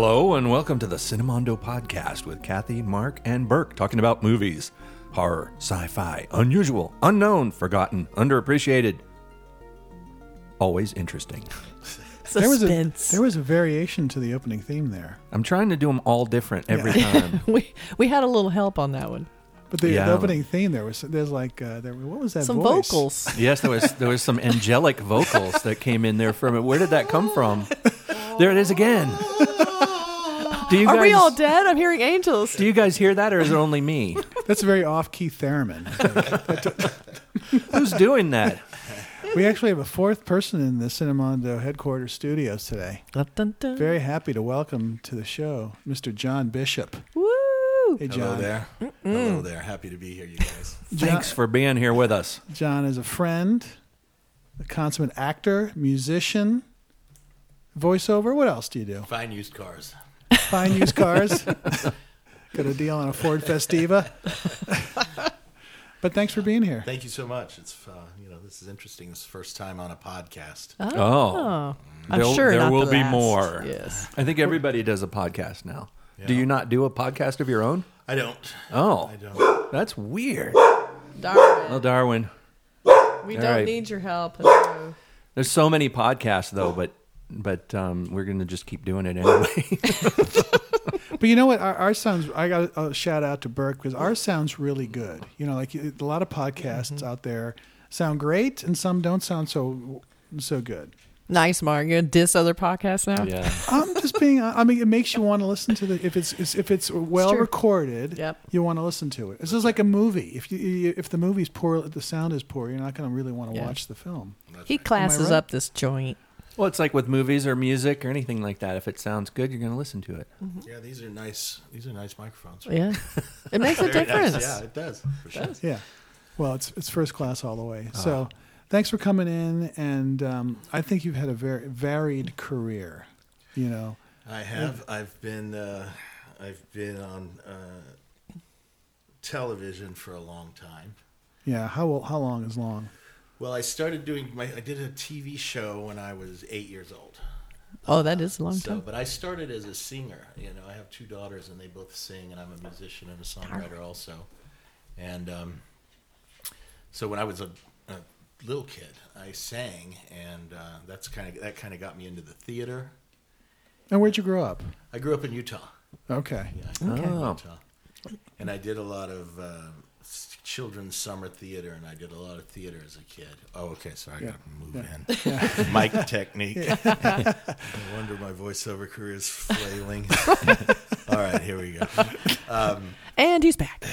Hello and welcome to the Cinemondo Podcast with Kathy, Mark, and Burke talking about movies. Horror, sci-fi, unusual, unknown, forgotten, underappreciated. Always interesting. Suspense. There was a variation to the opening theme there. I'm trying to do them all different every time. we had a little help on that one. But the opening theme there's like what was that Some voice? vocals. Yes, there was some angelic vocals that came in there from it. Where did that come from? There it is again. Are we all dead? I'm hearing angels. Do you guys hear that, or is it only me? That's a very off-key theremin. Who's doing that? We actually have a fourth person in the Cinemondo headquarters studios today. Dun, dun, dun. Very happy to welcome to the show Mr. John Bishop. Woo! Hey, John. Hello there. Hello there. Happy to be here, you guys. Thanks for being here with us. John is a friend, a consummate actor, musician, voiceover. What else do you do? Fine used cars. Fine used cars. Got a deal on a Ford Festiva. But thanks for being here. Thank you so much. It's this is interesting. This is the first time on a podcast. Oh. I'm sure there not will the be last. more. Yes. I think everybody does a podcast now. Yeah. Do you not do a podcast of your own? I don't. Oh, I don't. that's weird. Darwin, Well, Darwin, we all don't right. need your help. Hello. there's so many podcasts though, but we're going to just keep doing it anyway. But you know what? Our sounds, I got a shout out to Burke because ours sounds really good. You know, like a lot of podcasts out there sound great and some don't sound so good. Nice, Mark. You gonna diss other podcasts now? Yeah. I'm just being, I mean, it makes you want to listen to if it's well true. recorded, Yep. you want to listen to it. This is like a movie. If the movie's poor, the sound is poor, you're not going to really want to Yeah. watch the film. He classes right? up this joint. Well, it's like with movies or music or anything like that. If it sounds good, you're going to listen to it. Yeah, these are nice. These are nice microphones. Yeah. It makes a Very nice. difference. Yeah, it does. For sure. Yeah. Well, it's first class all the way. So thanks for coming in. And I think you've had a very varied career, you know. I have. I've been on television for a long time. Yeah. How long is long? Well, I started I did a TV show when I was 8 years old. Oh, that is a long time. But I started as a singer. You know, I have two daughters, and they both sing, and I'm a musician and a songwriter also. And so when I was a little kid, I sang, and that kind of got me into the theater. And where'd you grow up? I grew up in Utah. Okay. Yeah, I grew up in Oh. Utah, and I did a lot of children's summer theater, and I did a lot of theater as a kid. Oh, okay, sorry, I got to move in. Mic technique. No wonder my voiceover career is flailing. All right, here we go. And he's back.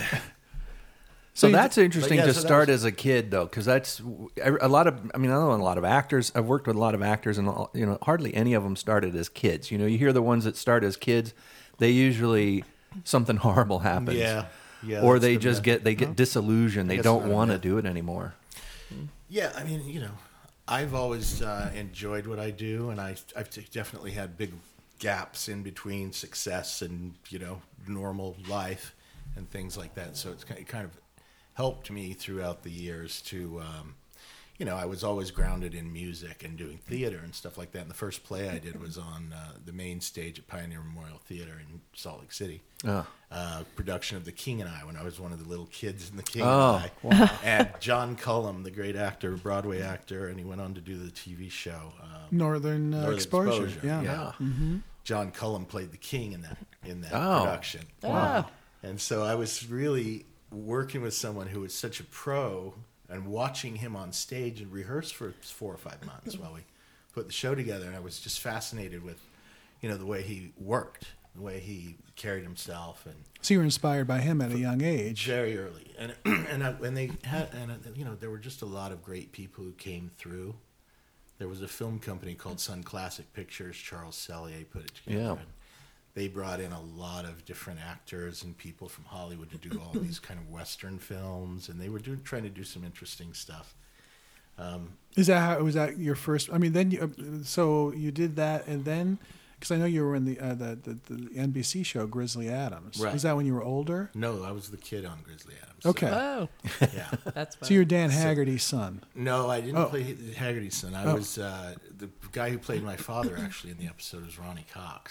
So that's interesting yeah, to so that start was- as a kid, though, because that's a lot of. I mean, I know a lot of actors. I've worked with a lot of actors, and hardly any of them started as kids. You know, you hear the ones that start as kids, they usually something horrible happens. Yeah. Or that's they the just myth. get disillusioned. They That's don't not a want to myth. do it anymore. Yeah, I mean, I've always enjoyed what I do, and I've definitely had big gaps in between success and normal life and things like that. So it kind of helped me throughout the years to, I was always grounded in music and doing theater and stuff like that. And the first play I did was on the main stage at Pioneer Memorial Theater in Salt Lake City. Oh. Production of The King and I, when I was one of the little kids in The King Oh, and I. And John Cullum, the great actor, Broadway actor, and he went on to do the TV show Northern Exposure. Yeah. John Cullum played the king in that Oh. production. Wow. And so I was really working with someone who was such a pro and watching him on stage and rehearse for 4 or 5 months while we put the show together. And I was just fascinated with, the way he worked, the way he carried himself, and So you were inspired by him at a young age. very early. And there were just a lot of great people who came through. There was a film company called Sun Classic Pictures. Charles Sellier put it together. Yeah. And they brought in a lot of different actors and people from Hollywood to do all these kind of Western films, and they were trying to do some interesting stuff. Was that your first? I mean, then so you did that, and then because I know you were in the NBC show Grizzly Adams. Right. Was that when you were older? No, I was the kid on Grizzly Adams. Okay. Oh, Yeah. that's fun. So you're Dan Haggerty's son. No, I didn't Oh. play Haggerty's son. I was the guy who played my father actually in the episode was Ronnie Cox.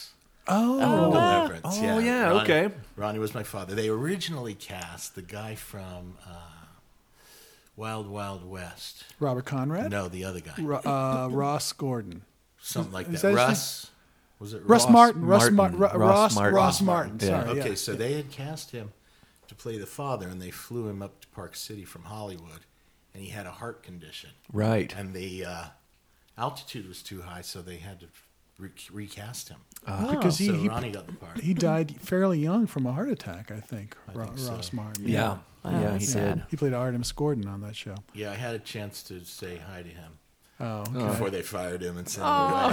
Oh. Deliverance. Oh, yeah, Ronnie, okay. Ronnie was my father. They originally cast the guy from Wild Wild West. Robert Conrad? No, the other guy. Ross Gordon. Something like Is that. that his Russ. Was it Ross Martin. Ross Martin. Ross Martin. Yeah. Sorry. Okay, yeah. so they had cast him to play the father, and they flew him up to Park City from Hollywood, and he had a heart condition. Right. And the altitude was too high, so they had to recast him. Because So Ronnie got the part. he died fairly young from a heart attack, I think. so. Ross Martin. Yeah. Wow, Yeah, he that's did. sad. He played Artemis Gordon on that show. Yeah, I had a chance to say hi to him Oh, okay. before they fired him and sent him away.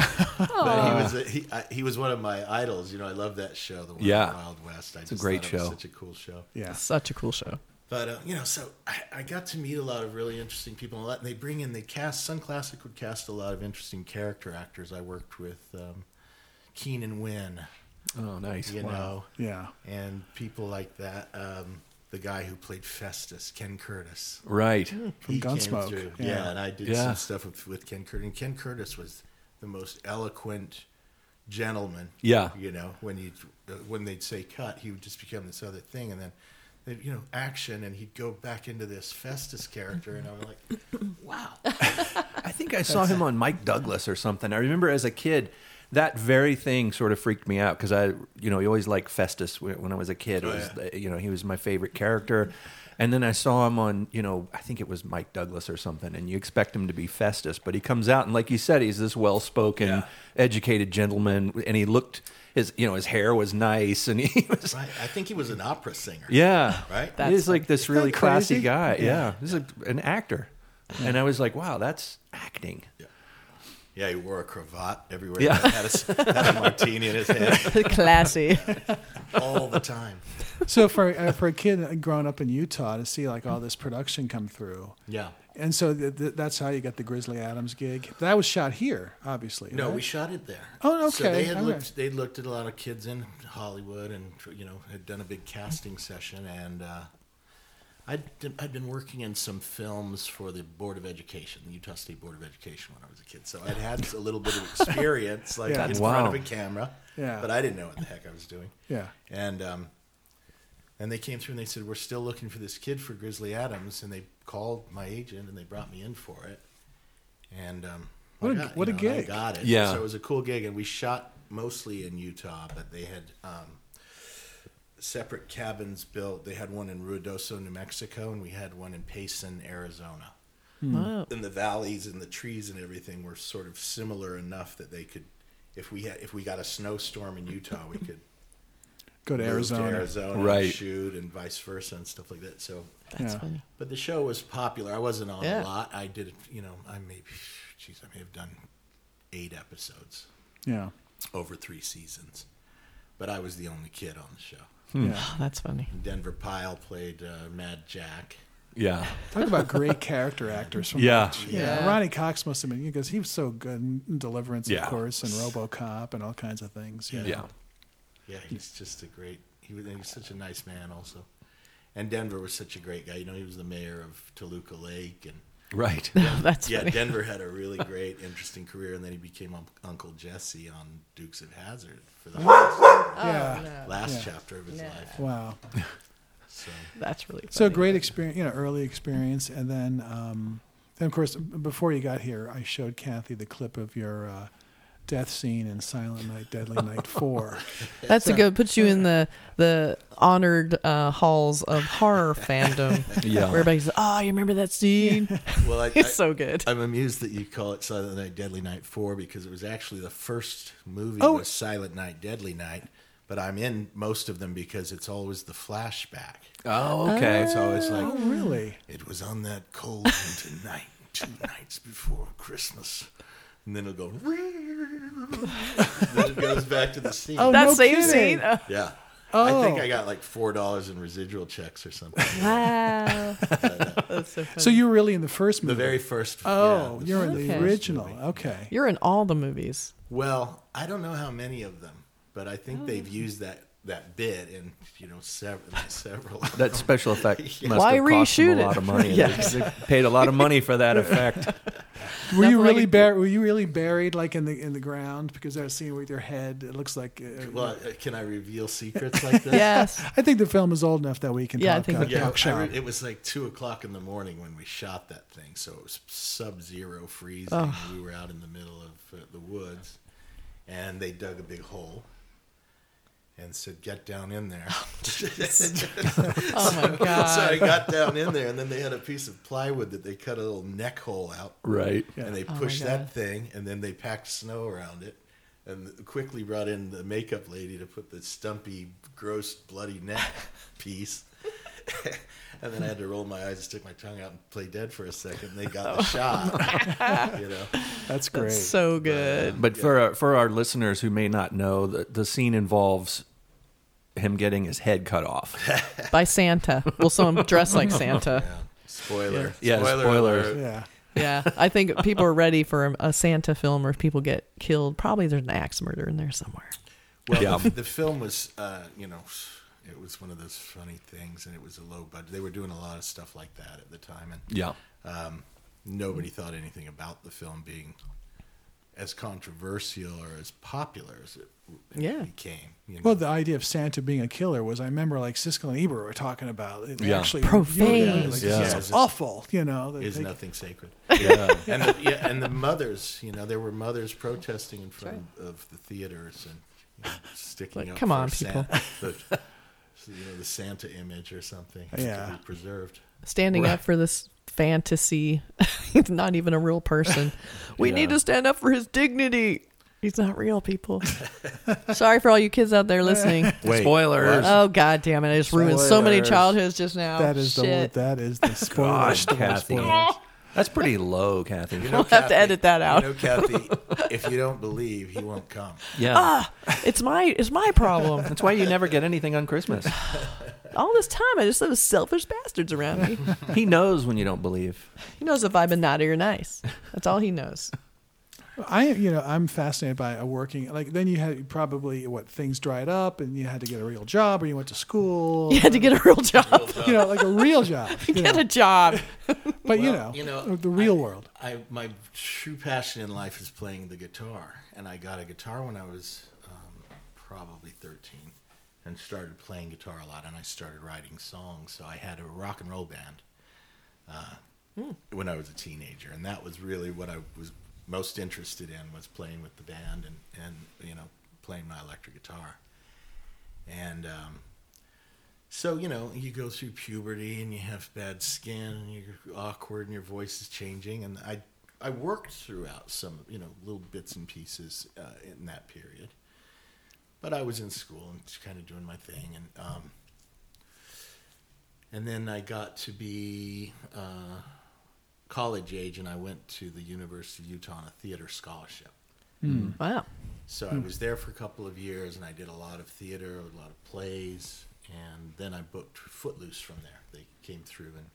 But he was one of my idols. You know, I love that show, The Wild West. It's a great thought it was show. such a cool show. Yeah. Such a cool show. But so I got to meet a lot of really interesting people. And they cast Sun Classic would cast a lot of interesting character actors. I worked with Keenan Wynn, Oh, nice. you know, Yeah. and people like that. The guy who played Festus, Ken Curtis. Right. From He came Gunsmoke. through. Yeah. Yeah, and I did Yeah. some stuff with Ken Curtis. And Ken Curtis was the most eloquent gentleman. Yeah. You know, when they'd say cut, he would just become this other thing, and then action, and he'd go back into this Festus character, and I'm like, wow. I think I saw him on Mike Douglas or something. I remember as a kid, that very thing sort of freaked me out because he always liked Festus when I was a kid. He was my favorite character. And then I saw him on, I think it was Mike Douglas or something, and you expect him to be Festus, but he comes out and, like you said, he's this well-spoken, educated gentleman, and he looked, his hair was nice, and he was... Right. I think he was an opera singer. Yeah. Right? He's like this really classy crazy? guy. Yeah. He's an actor. And I was like, wow, that's acting. Yeah, he wore a cravat everywhere. Yeah. Had a martini in his hand Classy. all the time. So for a kid growing up in Utah to see like all this production come through, Yeah. and so that's how you got the Grizzly Adams gig. That was shot here, obviously. No, right? we shot it there. Oh, So they okay. had they'd looked at a lot of kids in Hollywood, and had done a big casting session, and I'd been working in some films for the Board of Education, the Utah State Board of Education, when I was a kid. So I'd had a little bit of experience, like Yeah. in Wow. front of a camera. Yeah. But I didn't know what the heck I was doing. Yeah. And they came through and they said, we're still looking for this kid for Grizzly Adams. And they called my agent and they brought me in for it. And What a gig. I got it. Yeah. So it was a cool gig. And we shot mostly in Utah, but they had separate cabins built. They had one in Ruidoso, New Mexico, and we had one in Payson, Arizona. Wow. And the valleys and the trees and everything were sort of similar enough that they could, if we got a snowstorm in Utah, we could Go to move Arizona. Right. and shoot, and vice versa and stuff like that. So, That's Yeah. funny. but the show was popular. I wasn't on Yeah. a lot. I did, I may have done 8 episodes Yeah. over 3 seasons, but I was the only kid on the show. Yeah. Oh, that's funny. Denver Pyle played Mad Jack. Yeah. Talk about great character actors. From Yeah. Yeah. Ronnie Cox must have been, because he was so good in Deliverance, Yeah. of course, and RoboCop and all kinds of things. you know. Yeah. Yeah, he's just he's such a nice man also. And Denver was such a great guy. He was the mayor of Toluca Lake. And Right. That's yeah, funny. Denver had a really great, interesting career. And then he became Uncle Jesse on Dukes of Hazzard for the last chapter of his life. Wow. So, That's really funny. So great experience, early experience. And then of course, before you got here, I showed Kathy the clip of your death scene in Silent Night, Deadly Night 4. That's a good, puts you in the honored halls of horror fandom. Yeah. Where everybody says, oh, you remember that scene? well, It's so good. I'm amused that you call it Silent Night, Deadly Night 4 because it was actually the first movie Oh. was Silent Night, Deadly Night. But I'm in most of them because it's always the flashback. Oh, okay. It's always like, Oh, really? it was on that cold winter night, 2 nights before Christmas. And then it'll go, then it goes back to the scene. Oh, That no same kidding. scene? Yeah. Oh. I think I got like $4 in residual checks or something. Wow. That's so funny. So you were really in the first The movie? very first. Oh, yeah, you're in the Okay. original. Okay. You're in all the movies. Well, I don't know how many of them, but I think they've used that that bit in several. That special effect must Why have cost them reshoot a it? lot of money. Yeah. They paid a lot of money for that effect. Were you Nothing like Were you really buried like in the ground? Because that scene with your head, it looks like. Well, can I reveal secrets like this? Yes. I think the film is old enough that we can Yeah, I talk think about we can. talk shop. It was like 2:00 in the morning when we shot that thing, so it was sub-zero freezing. Oh. We were out in the middle of the woods, and they dug a big hole and said, "Get down in there." Oh my God. So I got down in there, and then they had a piece of plywood that they cut a little neck hole out, Right. and they Oh my pushed God. that thing, and then they packed snow around it, and quickly brought in the makeup lady to put the stumpy, gross, bloody neck piece. And then I had to roll my eyes, stick my tongue out, and play dead for a second. And they got the shot. You know, That's great. That's so good. But for our listeners who may not know, the scene involves him getting his head cut off. By Santa. Well, someone dressed like Santa. yeah. Spoiler. Yeah, Spoiler spoilers. alert. Yeah. Yeah. I think people are ready for a Santa film, or if people get killed, probably there's an axe murder in there somewhere. Well, Yeah. the film was, it was one of those funny things, and it was a low budget. They were doing a lot of stuff like that at the time, and Yeah. nobody thought anything about the film being as controversial or as popular as it Yeah. became. You know? Well, the idea of Santa being a killer was, I remember like Siskel and Ebert were talking about it. Yeah. Actually, Profane. like, Yeah. it's awful, you know. that is they- nothing sacred. Yeah. And the mothers, there were mothers protesting in front of the theaters and sticking Like, up come for on, people. the Santa image or something Yeah. to be preserved. Standing up for this fantasy. He's not even a real person. We Yeah. need to stand up for his dignity. He's not real, people. Sorry for all you kids out there listening. Wait, Spoilers. Oh, God damn it. I just ruined so many Spoilers. childhoods just now. That is Shit. the spoiler. Gosh, story Kathy. spoilers. That's pretty low, Kathy. You We'll have to edit that out. Kathy, if you don't believe, he won't come. Yeah. It's my problem. That's why you never get anything on Christmas. All this time, I just have those selfish bastards around me. He knows when you don't believe. He knows if I've been naughty or nice. That's all he knows. I'm fascinated by working. Like then you had probably things dried up, and you had to get a real job, or you went to school. You had to get a real job. Like a real job. Get a job. But Well, the real world. My true passion in life is playing the guitar, and I got a guitar when I was probably 13, and started playing guitar a lot, and I started writing songs. So I had a rock and roll band when I was a teenager, and that was really what I was most interested in, was playing with the band and playing my electric guitar. And so you go through puberty and you have bad skin and you're awkward and your voice is changing, and I worked throughout some little bits and pieces in that period, but I was in school and just kind of doing my thing, and then I got to be college age, and I went to the University of Utah on a theater scholarship. Wow. So I was there for a couple of years, and I did a lot of theater, a lot of plays, and then I booked Footloose from there. They came through and,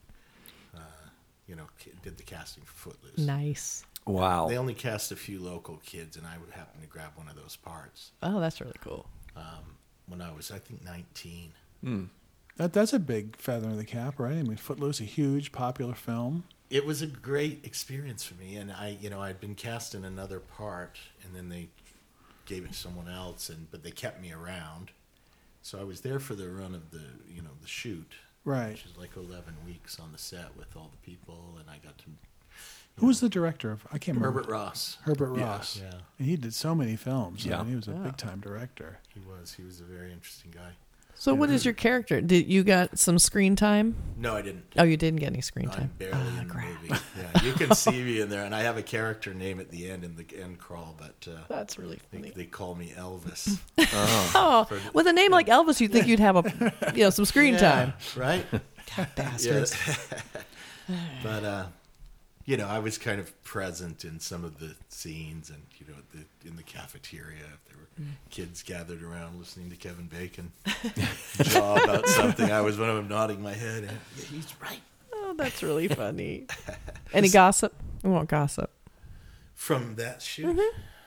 did the casting for Footloose. Nice. Wow. They only cast a few local kids, and I would happen to grab one of those parts Oh, that's really cool. when I was, I think, 19. That's a big feather in the cap, right? I mean, Footloose, a huge popular film. It was a great experience for me, and I'd been cast in another part, and then they gave it to someone else, but they kept me around. So I was there for the run of the shoot, Right. which is like 11 weeks on the set with all the people, and I got to. Who was the director of? I can't remember. Herbert Ross. Herbert Ross. Yeah, And he did so many films. Yeah. I mean, he was a Yeah. big time director. he was a very interesting guy. So, what is your character? Did you got some screen time? No, I didn't. Oh, you didn't get any screen I'm time. barely in the movie. Yeah, you can see me in there, and I have a character name at the end in the end crawl, but That's really funny. they call me Elvis. Oh, with a name like Elvis, you'd think you'd have some screen time. Right? Bastards. But I was kind of present in some of the scenes, and in the cafeteria, if there were kids gathered around listening to Kevin Bacon jaw about something, I was one of them nodding my head. And, yeah, he's right. Oh, that's really funny. Any gossip? We want gossip. From that shoot,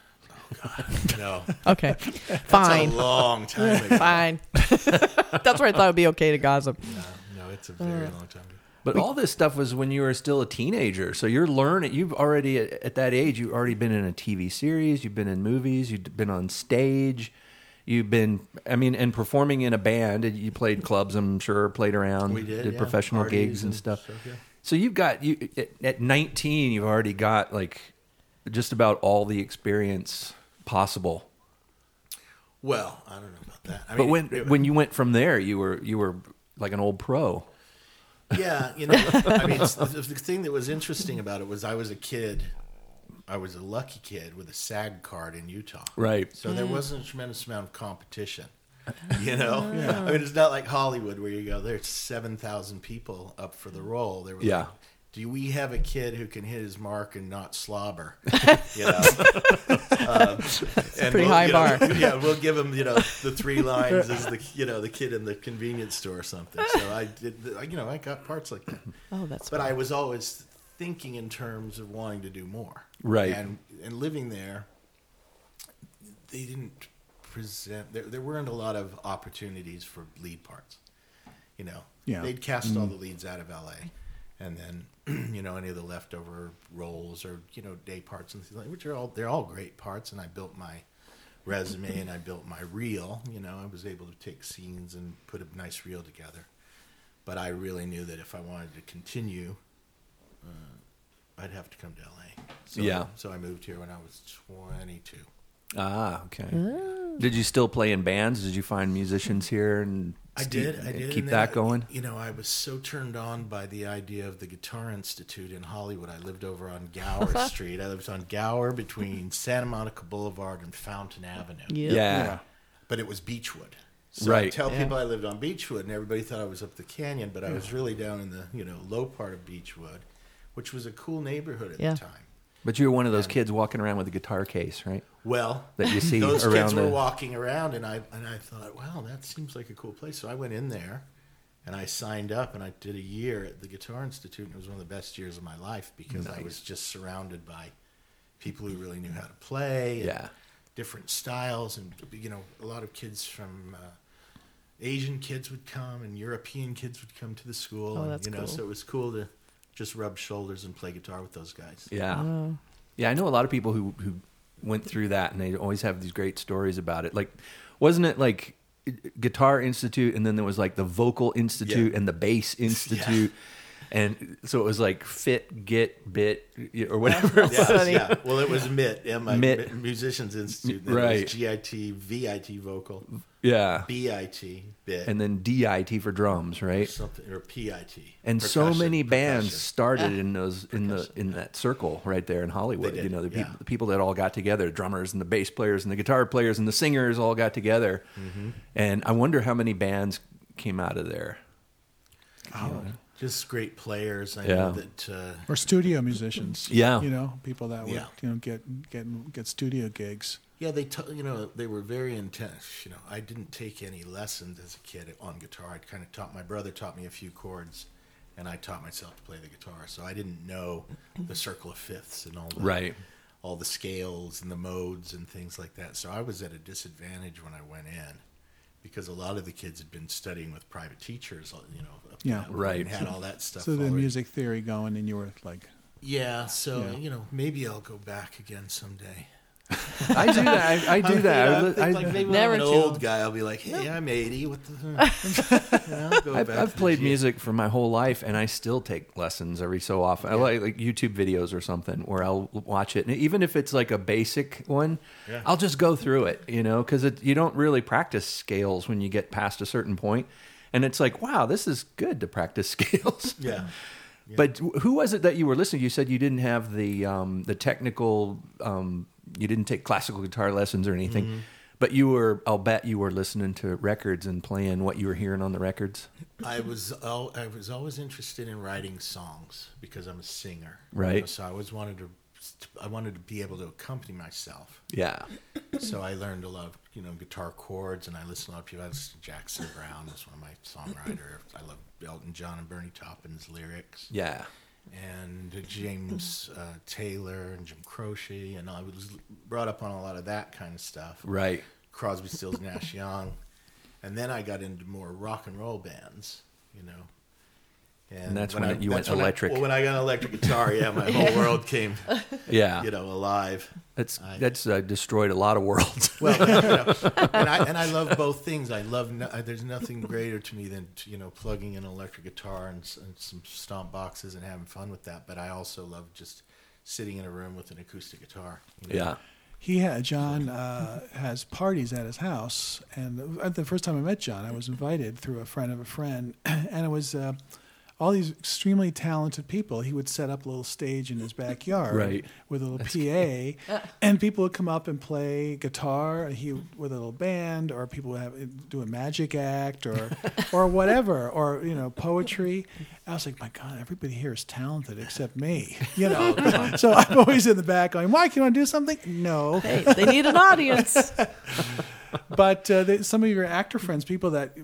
No, Okay, that's fine, a long time ago. fine. That's where I thought it'd be okay to gossip. No, it's a very long time ago. But all this stuff was when you were still a teenager. So you're learning. You've already, at that age, you've already been in a TV series. You've been in movies. You've been on stage. You've been, and performing in a band. You played clubs, I'm sure, played around. We did, yeah. Professional Parties gigs and stuff. yeah. So you've got, at 19, you've already got like just about all the experience possible. Well, I don't know about that. I But mean, when you went from there, you were like an old pro. yeah, I mean, the thing that was interesting about it was I was a kid. I was a lucky kid with a SAG card in Utah. Right. So there wasn't a tremendous amount of competition. I mean, it's not like Hollywood where you go, there's 7,000 people up for the role. They were Yeah. like, do we have a kid who can hit his mark and not slobber? Pretty high bar. Yeah, we'll give him, the 3 lines as the kid in the convenience store or something. So I did, I got parts like that. Oh, that's. But I was always thinking in terms of wanting to do more. Right. And living there, they didn't present. There weren't a lot of opportunities for lead parts. Yeah. They'd cast all the leads out of LA, and then any of the leftover roles or day parts and things like, which they're all great parts. And I built my resume and I built my reel. I was able to take scenes and put a nice reel together. But I really knew that if I wanted to continue, I'd have to come to LA. So I moved here when I was 22. Ah, okay. Did you still play in bands? Did you find musicians here and I did. keep And that then going? I was so turned on by the idea of the Guitar Institute in Hollywood. I lived over on Gower Street. I lived on Gower between Santa Monica Boulevard and Fountain Avenue. Yeah. But it was Beechwood. So Right. I tell people I lived on Beechwood, and everybody thought I was up the canyon, but I was really down in the low part of Beechwood, which was a cool neighborhood at the time. But you were one of those kids walking around with a guitar case, right? Well, That you see those around kids were the- walking around, and I thought, wow, that seems like a cool place. So I went in there, and I signed up, and I did a year at the Guitar Institute, and it was one of the best years of my life because I was just surrounded by people who really knew how to play, and different styles, and a lot of kids from Asian kids would come, and European kids would come to the school, Oh, and that's cool. so it was cool to just rub shoulders and play guitar with those guys. Yeah. Yeah, I know a lot of people who went through that, and they always have these great stories about it. Like, wasn't it like Guitar Institute, and then there was like the Vocal Institute and the Bass Institute, and so it was like Fit, Get, Bit, or whatever. It was. Yeah. Well, it was MIT, MIT. Musicians Institute. Then Right. It was GIT, VIT Vocal, Yeah. BIT, Bit, And then DIT for drums, right? something, or PIT. And so percussion, many bands percussion. started in that circle right there in Hollywood. They did, The people that all got together, the drummers and the bass players and the guitar players and the singers all got together. And I wonder how many bands came out of there. Just great players. I Yeah. know that. Or studio musicians. Yeah. People that would Yeah. get studio gigs. Yeah, they were very intense. I didn't take any lessons as a kid on guitar. My brother taught me a few chords, and I taught myself to play the guitar. So I didn't know the circle of fifths and all the scales and the modes and things like that. So I was at a disadvantage when I went in, because a lot of the kids had been studying with private teachers, up Yeah. Right. and had all that stuff. So the already. music theory going, and you were like, Yeah, so maybe I'll go back again someday. I do that. I do that. Maybe when Never I'm an too old old. guy, I'll be like, "Hey, I'm 80. What the?" I'll go back I've to played the music for my whole life, and I still take lessons every so often. I like YouTube videos or something where I'll watch it, and even if it's like a basic one, I'll just go through it, because you don't really practice scales when you get past a certain point, and it's like, wow, this is good to practice scales. Yeah. But who was it that you were listening to? You said you didn't have the technical, you didn't take classical guitar lessons or anything, but I'll bet you were listening to records and playing what you were hearing on the records. I was always interested in writing songs because I'm a singer. Right. So I wanted to be able to accompany myself. Yeah. So I learned a lot of guitar chords, and I listened to a lot of people. I listened to Jackson Brown, that's one of my songwriters. I love Elton John and Bernie Taupin's lyrics. Yeah. and James Taylor and Jim Croce, and I was brought up on a lot of that kind of stuff. Right. Crosby, Stills, Nash Young, and then I got into more rock and roll bands, you know. And that's when you went electric. When I got an electric guitar, yeah, my whole world came, Yeah. you know, alive. That's destroyed a lot of worlds. Well, you know, and I love both things. I love there's nothing greater to me than you know plugging in an electric guitar and some stomp boxes and having fun with that. But I also love just sitting in a room with an acoustic guitar. You know? Yeah. John has parties at his house, and the first time I met John, I was invited through a friend of a friend, and it was all these extremely talented people. He would set up a little stage in his backyard Right. with a little PA, and people would come up and play guitar. With a little band, or people would do a magic act, or whatever, or you know, poetry. I was like, my God, everybody here is talented except me, you know. So I'm always in the back going, Mike, you want to do something? No. Hey, they need an audience. But some of your actor friends, people that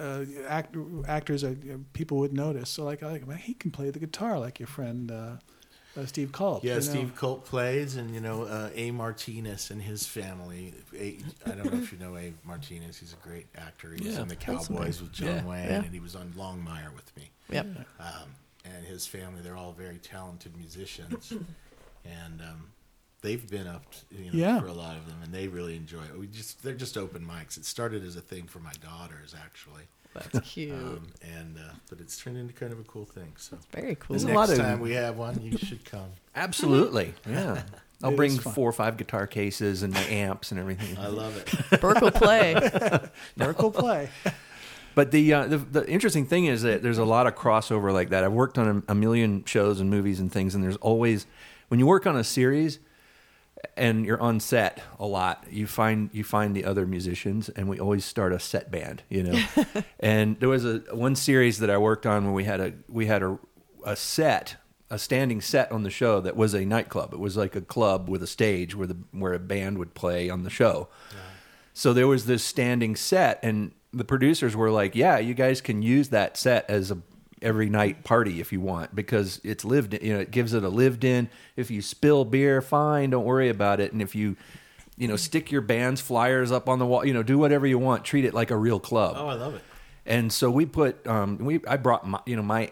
actors, people would notice. So like, he can play the guitar like your friend Steve Culp. Yeah, you know? Steve Culp plays, and you know, A. Martinez and his family. I don't know if you know A. Martinez. He's a great actor. He was in the Cowboys with John Wayne, and he was on Longmire with me. Yep. And his family, they're all very talented musicians, and they've been up, for a lot of them, and they really enjoy it. They're just open mics. It started as a thing for my daughters, actually. That's cute. But it's turned into kind of a cool thing. So Very cool. There's a next lot of- time we have one, you should come. Absolutely. Yeah. I'll It bring is fun. 4 or 5 guitar cases and my amps and everything. I love it. Burke will play. Burke will play. But the interesting thing is that there's a lot of crossover like that. I've worked on a million shows and movies and things, and there's always, when you work on a series and you're on set a lot, you find the other musicians, and we always start a set band, you know. And there was one series that I worked on where we had a standing set on the show that was a nightclub. It was like a club with a stage where a band would play on the show. Yeah. So there was this standing set, and the producers were like, "Yeah, you guys can use that set as a every night party if you want, because it's lived in, it gives it a lived in. If you spill beer, fine, don't worry about it. And if you stick your band's flyers up on the wall, do whatever you want, treat it like a real club." Oh, I love it. And so we put, I brought my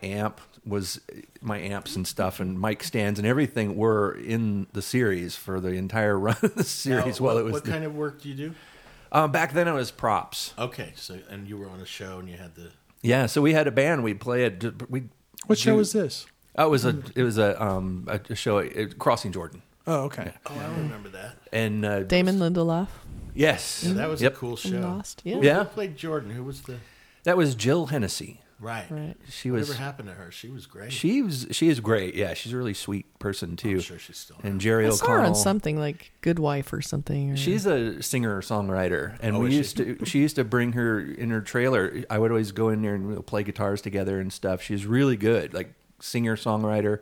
amps and stuff, and mic stands and everything were in the series for the entire run of the series. Now, While it was what kind of work do you do? Back then it was props. Okay, so and you were on a show and you had the. Yeah, so we had a band. We'd play it. What show was this? Oh, it was a show, Crossing Jordan. Oh, okay. Oh, I remember that. And Damon Lindelof. yes, Yeah, that was a cool show. Lost. Yeah. Yeah. Who played Jordan? Who was the? that was Jill Hennessy. Right. She was. Whatever happened to her? She was great. She is great. Yeah, she's a really sweet person too. I'm sure she's still. And Jerry I O'Connell. saw her on something like Good Wife or something. Or... She's a singer songwriter, and Oh, we is used to. She used to bring her in her trailer. I would always go in there and we'll play guitars together and stuff. She's really good, like singer songwriter.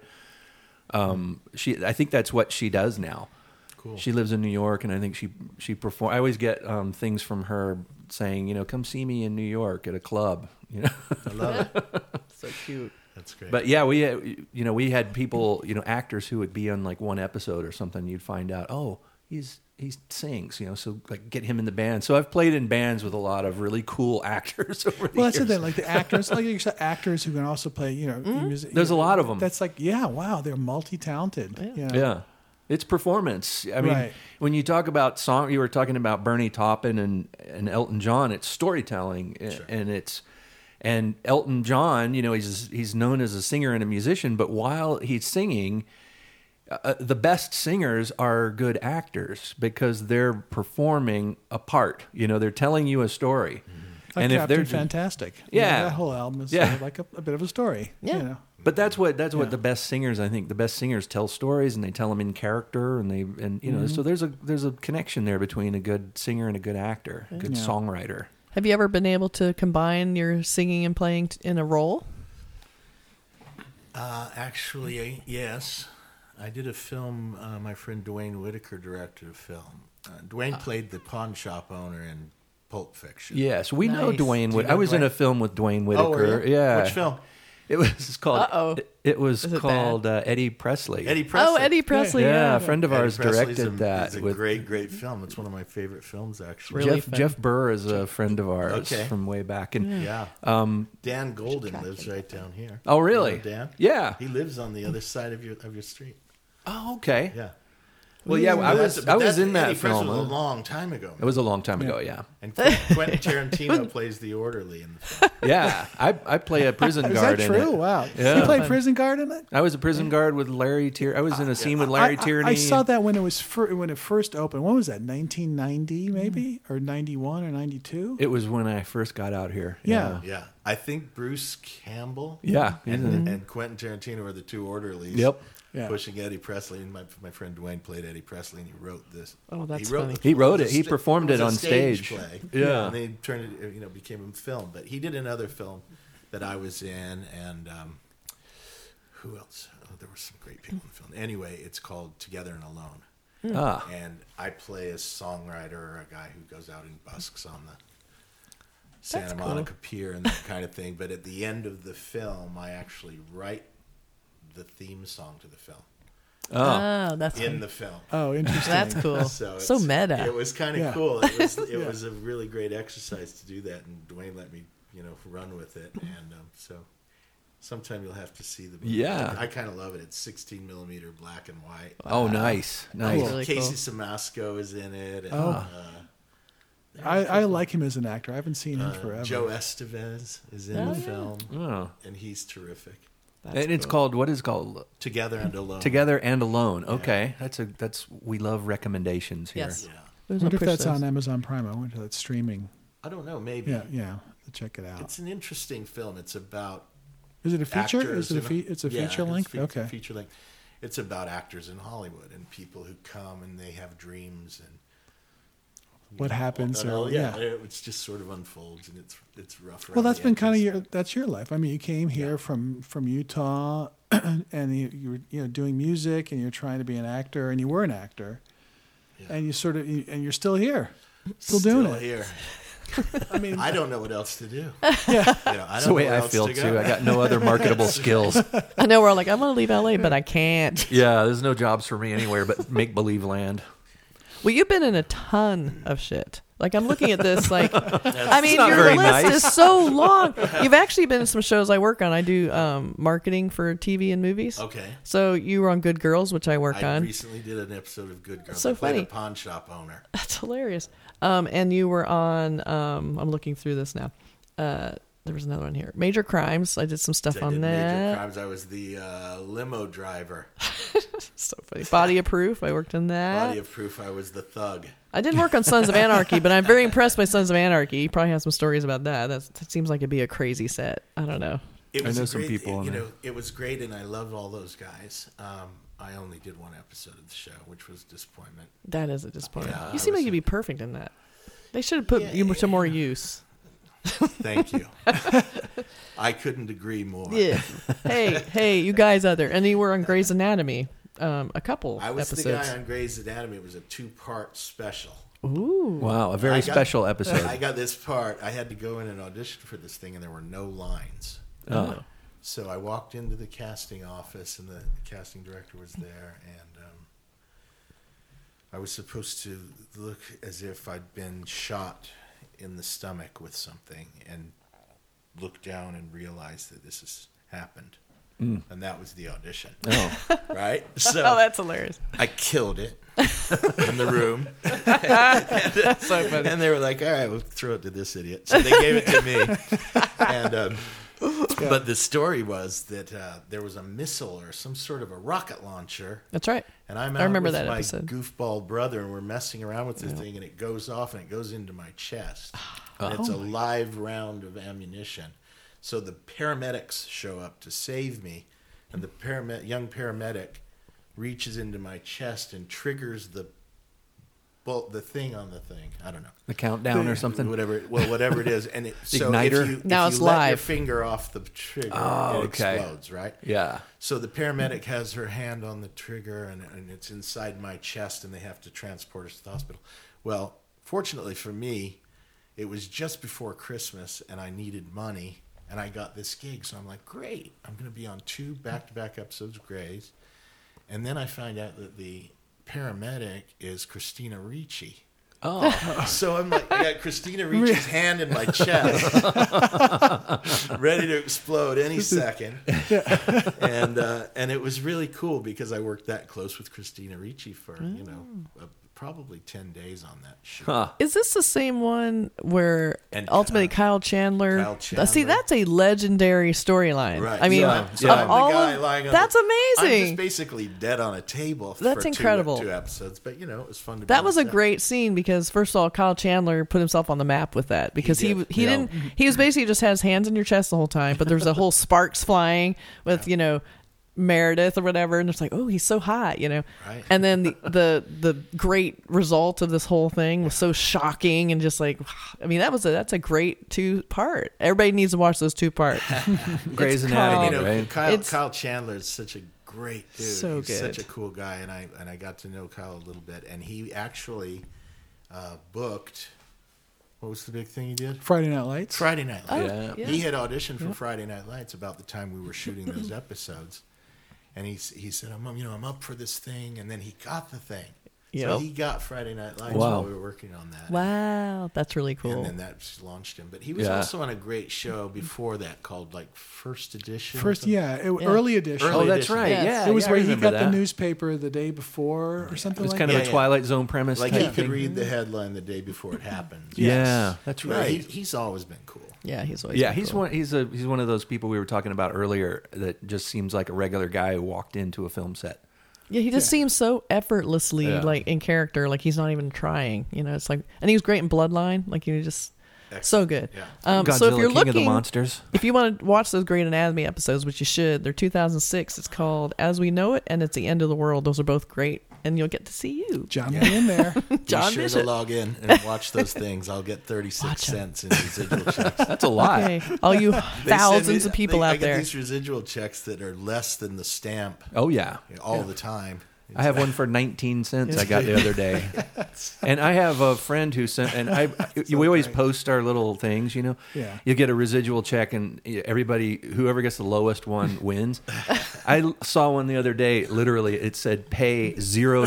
I think that's what she does now. Cool. She lives in New York, and I think she perform. I always get things from her saying, come see me in New York at a club. I love it. so cute. That's great. But yeah, we had people, actors who would be on like one episode or something. You'd find out, oh, he sings, so like get him in the band. So I've played in bands with a lot of really cool actors over the Well, that's years. the thing. Like the actors, like you said, actors who can also play, music. There's a lot of them. That's like, yeah, wow, they're multi-talented. Yeah. Yeah. It's performance. I mean, Right. when you talk about song, you were talking about Bernie Taupin and Elton John. It's storytelling, Sure. and Elton John. He's known as a singer and a musician, but while he's singing, the best singers are good actors because they're performing a part. They're telling you a story. Like And if Captain they're Fantastic. Yeah. That whole album is Yeah. like a bit of a story. Yeah. But that's what Yeah. the best singers, I think, the best singers tell stories, and they tell them in character, and so there's a connection there between a good singer and a good actor, a good Yeah. songwriter. Have you ever been able to combine your singing and playing in a role? Actually, yes. I did a film. My friend Dwayne Whitaker directed a film. Dwayne played the pawn shop owner in Pulp Fiction. Yes, we know Nice. Dwayne. Do you know I was in Dwayne? a film with Dwayne Oh, Whitaker. were you? Yeah, Which film? It was called. Uh-oh. It was Is it called Eddie Presley. Eddie Presley. Oh, Eddie Presley. Yeah, Yeah. a friend of Eddie ours Presley's directed that. It's a with great film. It's one of my favorite films, actually. Really Jeff fun. Burr is a friend of ours Okay. from way back. And Yeah. Dan Golden lives right down here. Oh, really? You know Dan? Yeah. He lives on the other side of your street. Oh, okay. Yeah. Well, yeah, I was in that Eddie Presley film. was a long time ago. It was a long time ago. Yeah. And Quentin Tarantino plays the orderly in the film. Yeah. I play a prison Is guard that in true? it. Wow. Yeah. You played prison guard in it? I was a prison guard with Larry Tierney. I was in a scene with Larry Tierney. I saw that when it was when it first opened. When was that? 1990 maybe, or 91 or 92? It was when I first got out here. Yeah. Yeah. I think Bruce Campbell Yeah. he's in it. and Quentin Tarantino were the two orderlies. Yep. Yeah. Pushing Eddie Presley, and my friend Dwayne played Eddie Presley, and he wrote this. Oh, that's he wrote, funny. He wrote it. was a He sta- performed was it a on stage. play. Yeah. and they turned it, became a film. But he did another film that I was in, and who else? Oh, there were some great people in the film. Anyway, it's called Together and Alone, Ah. and I play a songwriter or a guy who goes out and busks on the Santa cool. Monica Pier and that kind of thing. But at the end of the film, I actually write the theme song to the film. Oh, that's In the film. Oh, interesting. that's cool. So So it's- meta. It was kind of Yeah. cool. It was a really great exercise to do that, and Dwayne let me, run with it. And so sometime you'll have to see the movie. Yeah. I kind of love it. It's 16 millimeter black and white. Oh, nice. Nice. Cool. Really Casey Simasco is in it. And, Oh. I like him as an actor. I haven't seen him forever. Joe Estevez is in Oh, the yeah. film, Oh. and he's terrific. That's And it's cool. called, what is it called? Together and Alone. Together and Alone. Okay. We love recommendations here. Yes. Yeah. I There's wonder no if that's push on those. Amazon Prime. I wonder if that's streaming. I don't know. Maybe. Yeah. Check it out. It's an interesting film. It's about Is it a feature? actors Is it in- it's a yeah, feature it's length? Okay. Feature length. It's about actors in Hollywood and people who come and they have dreams and What happens? and Or, all- yeah. it's just sort of unfolds and it's rough. Well, around that's the been kind edges. of that's your life. I mean, you came here from Utah, and you were doing music, and you're trying to be an actor, and you were an actor, Yeah. and and you're still here, still doing it. Here. I mean, I don't know what else to do. yeah. I That's don't the know way where I else feel to too. go. I got no other marketable skills. I know we're all like, I'm going to leave LA, but I can't. Yeah, there's no jobs for me anywhere but make believe land. Well, you've been in a ton of shit. Like, I'm looking at this, like, I mean, not your very list nice. is so long. You've actually been in some shows I work on. I do marketing for TV and movies. Okay. So you were on Good Girls, which I work I on. recently did an episode of Good Girls. So I played funny. a pawn shop owner. That's hilarious. And you were on, I'm looking through this now. There was another one here. Major Crimes. I did some stuff I on did Major that. Crimes. I was the limo driver. So funny. Body of Proof. I worked in that. Body of Proof. I was the thug. I didn't work on Sons of Anarchy, but I'm very impressed by Sons of Anarchy. You probably have some stories about that. That seems like it'd be a crazy set. I don't know. It I was know a some great, people on You there. know, it was great, and I loved all those guys. I only did one episode of the show, which was disappointment. That is a disappointment. Yeah, You seem I like was- you'd be perfect in that. They should have put you to more use. Thank you. I couldn't agree more. Yeah. Hey, you guys out there. And you were on Grey's Anatomy, a couple I was episodes. the guy on Grey's Anatomy. It was a 2-part special. Ooh. Wow, a very I got- special episode. I got this part. I had to go in and audition for this thing, and there were no lines. Oh. So I walked into the casting office, and the casting director was there, and I was supposed to look as if I'd been shot in the stomach with something, and look down and realize that this has happened. And that was the audition, Oh. right? So Oh, that's hilarious. I killed it in the room. So funny. And they were like, all right, we'll throw it to this idiot. So they gave it to me. And but the story was that there was a missile or some sort of a rocket launcher. That's right. And I'm I out remember with that my episode. goofball brother, and we're messing around with this thing, and it goes off, and it goes into my chest. And Oh it's a live round of ammunition. So the paramedics show up to save me, and the young paramedic reaches into my chest and triggers the thing on the thing. I don't know. The countdown or something? Whatever it is. And it, so Igniter? if you, Now if it's you let your live. finger off the trigger, Oh, it okay. explodes, right? Yeah. So the paramedic has her hand on the trigger, and it's inside my chest, and they have to transport us to the hospital. Well, fortunately for me, it was just before Christmas, and I needed money and I got this gig. So I'm like, great, I'm going to be on 2 back-to-back episodes of Grey's. And then I find out that the paramedic is Christina Ricci. Oh, So I'm like, I got Christina Ricci's hand in my chest, ready to explode any second. And it was really cool because I worked that close with Christina Ricci for, probably 10 days on that show. huh. Is this the same one where And, ultimately Kyle Chandler? Kyle Chandler. See, that's a legendary storyline. Right. I mean, So of I'm all the guy of, lying on that's the, I'm amazing. just basically dead on a table That's for incredible. two episodes. But, it was fun to be That on was a set. great scene because first of all, Kyle Chandler put himself on the map with that because he did. didn't. He was basically just has hands in your chest the whole time, but there's a whole sparks flying with Meredith or whatever, and it's like, oh, he's so hot, Right. And then the great result of this whole thing was so shocking and just like, I mean, that's a great 2-part. Everybody needs to watch those 2 parts. Grey's It's Anatomy, called- right? Kyle Chandler is such a great dude. So He's good. such a cool guy, and I got to know Kyle a little bit. And he actually booked. What was the big thing he did? Friday Night Lights. Friday Night Lights. Yeah. Yeah. He had auditioned for Friday Night Lights about the time we were shooting those episodes, and he said, I'm up for this thing, and then he got the thing. So Yep. he got Friday Night Lights Wow. while we were working on that. Wow, that's really cool. And then that just launched him. But he was Yeah. also on a great show before that called First Edition. or First, something. early edition. Early Oh, that's edition. right. Yes. Yeah, It was yeah, I where he remember got the that. newspaper the day before or something It was like kind that. of a Twilight Zone premise Like type he could thing. read the headline the day before it happened. Yeah, that's But right. he's always been cool. Yeah, he's always Yeah, been he's cool. he's one of those people we were talking about earlier that just seems like a regular guy who walked into a film set. Yeah, he just seems so effortlessly Yeah. like in character, like he's not even trying. It's like, and he was great in Bloodline. Like just so good. Yeah. Godzilla, So if you're King of the looking, Monsters. if you want to watch those Great Anatomy episodes, which you should, they're 2006. It's called As We Know It, and it's The End of the World. Those are both great, and you'll get to see you, John be in there. John Be sure Bishop. to log in and watch those things. I'll get 36 cents in residual checks. That's a lot. Okay, all you They thousands send of people I out get there. these residual checks that are less than the stamp Oh yeah. all the time. I have one for 19 cents I got the other day. And I have a friend who sent, and we always post our little things, Yeah. You get a residual check and everybody, whoever gets the lowest one wins. I saw one the other day, literally, it said pay $0,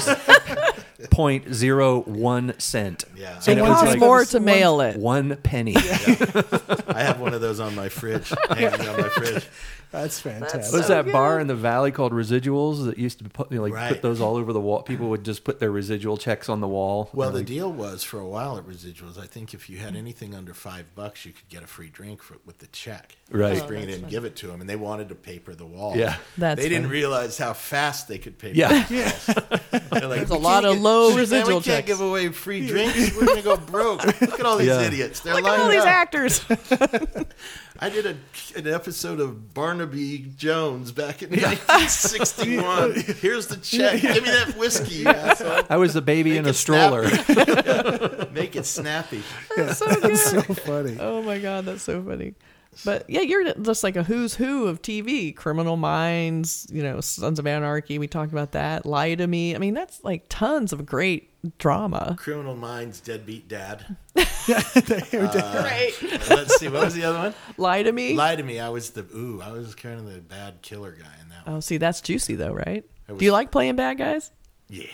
0.01 cent. Yeah. It And it was costs like more to mail it. 1 penny. I have one of those on my fridge, hanging on my fridge. That's fantastic. Was So that good. bar in the valley called Residuals that used to put, Right. put those all over the wall? People would just put their residual checks on the wall. Well, the deal was for a while at Residuals, I think if you Hmm. had anything under $5, you could get a free drink with the check. Right. Just bring it in and give it to them, and they wanted to paper the wall. Yeah. That's they didn't funny. realize how fast they could paper. Yeah. the walls. They're like, There's a "We lot can't of low man, residual We can't checks." give away free drinks. We're gonna go broke. Look at all these Yeah. idiots. They're Look at lined all these up. actors. I did an episode of Barnaby Jones back in 1961. Here's the check. Give me that whiskey, you asshole. I was the baby Make in a it stroller. Make it snappy. So good. so funny. Oh my god, that's so funny. But yeah, you're just like a who's who of TV. Criminal Minds, Sons of Anarchy. We talked about that. Lie to Me. I mean, that's like tons of great drama. Criminal Minds, Deadbeat Dad. Right. Let's see, what was the other one? Lie to Me. Lie to Me. I was kind of the bad killer guy in that one. Oh, see, that's juicy though, right? was- Do you like playing bad guys? Yeah.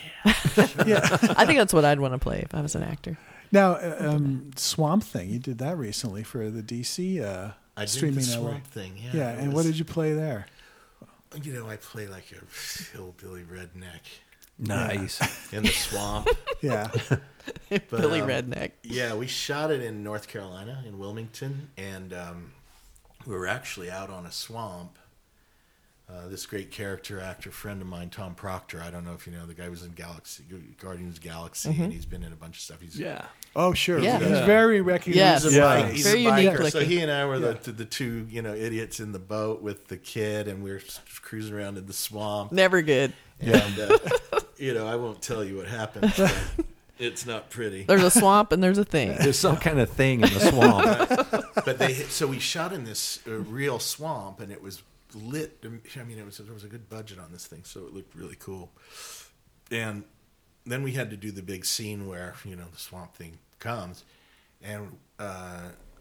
I think that's what I'd want to play if I was an actor. Now, Swamp Thing, you did that recently for the DC I did streaming the network. Swamp Thing. Yeah. Yeah, and what did you play there? I play like a hillbilly redneck Nice. in the swamp. Yeah. But, Billy Redneck. Yeah, we shot it in North Carolina, in Wilmington, and we were actually out on a swamp. This great character actor friend of mine, Tom Proctor, I don't know if you know, the guy was in Guardians of the Galaxy, and he's been in a bunch of stuff. He's Yeah. Oh, sure. Yeah. He's very recognizable. Yes. He's a, Yeah. bike, he's Very a biker. unique So looking. he and I were the two idiots in the boat with the kid, and we were cruising around in the swamp. Never good. And I won't tell you what happened. But it's not pretty. There's a swamp and there's a thing. There's some kind of thing in the swamp. But so we shot in this real swamp, and it was lit. I mean, there was a good budget on this thing, so it looked really cool. And then we had to do the big scene where the swamp thing comes, and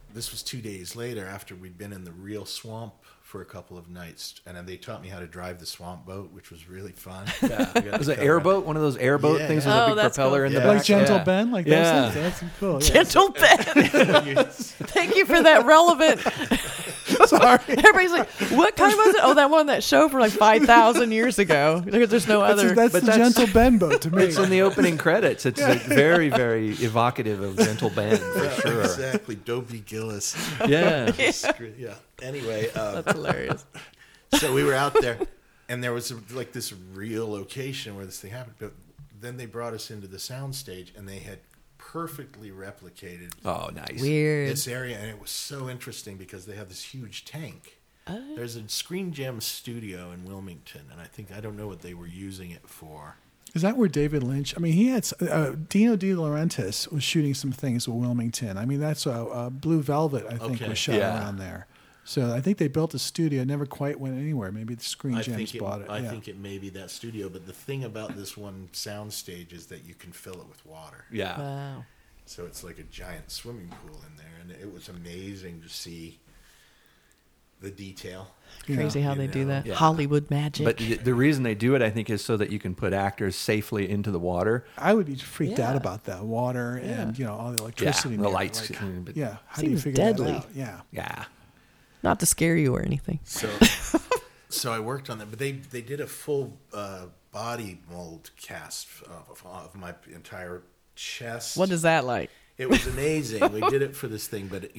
this was 2 days later after we'd been in the real swamp for a couple of nights, and then they taught me how to drive the swamp boat, which was really fun. Yeah. It was an airboat, one of those airboat Yeah. things with a Oh, big that's propeller cool. in the Yeah. back. Like Gentle Yeah. Ben, like Yeah. those things. That's cool. Yeah. Gentle Ben. Thank you for that relevant. Sorry. Everybody's like, what kind was it? Oh, that one that show from like 5,000 years ago. There's no other. That's but the Gentle Ben boat to me. It's in the opening credits. It's like very, very evocative of Gentle Ben, for sure. Exactly, Dobie Gillis. Yeah. Yeah. Anyway, That's hilarious. so we were out there, and there was like this real location where this thing happened. But then they brought us into the soundstage, and they had perfectly replicated Oh, nice. Weird. this area, and it was so interesting because they have this huge tank. There's a Screen Gem studio in Wilmington, and I don't know what they were using it for. Is that where David Lynch? I mean, he had Dino De Laurentiis was shooting some things with Wilmington. I mean, that's Blue Velvet. I think Okay. was shot Yeah. around there. So I think they built a studio. It never quite went anywhere. Maybe the Screen Gems bought it. I yeah. think it may be that studio, but the thing about this one soundstage is that you can fill it with water. Yeah. Wow. So it's like a giant swimming pool in there, and it was amazing to see the detail. Crazy how You they do know. that. Yeah. Hollywood magic. But the reason they do it, I think, is so that you can put actors safely into the water. I would be freaked out Yeah. about that water and all the electricity. Yeah, the near it. lights. Like, But- yeah, how do you Seems figure deadly. that out? Yeah. Yeah. Not to scare you or anything. So I worked on that, but they did a full body mold cast of my entire chest. What is that like? It was amazing. We did it for this thing, but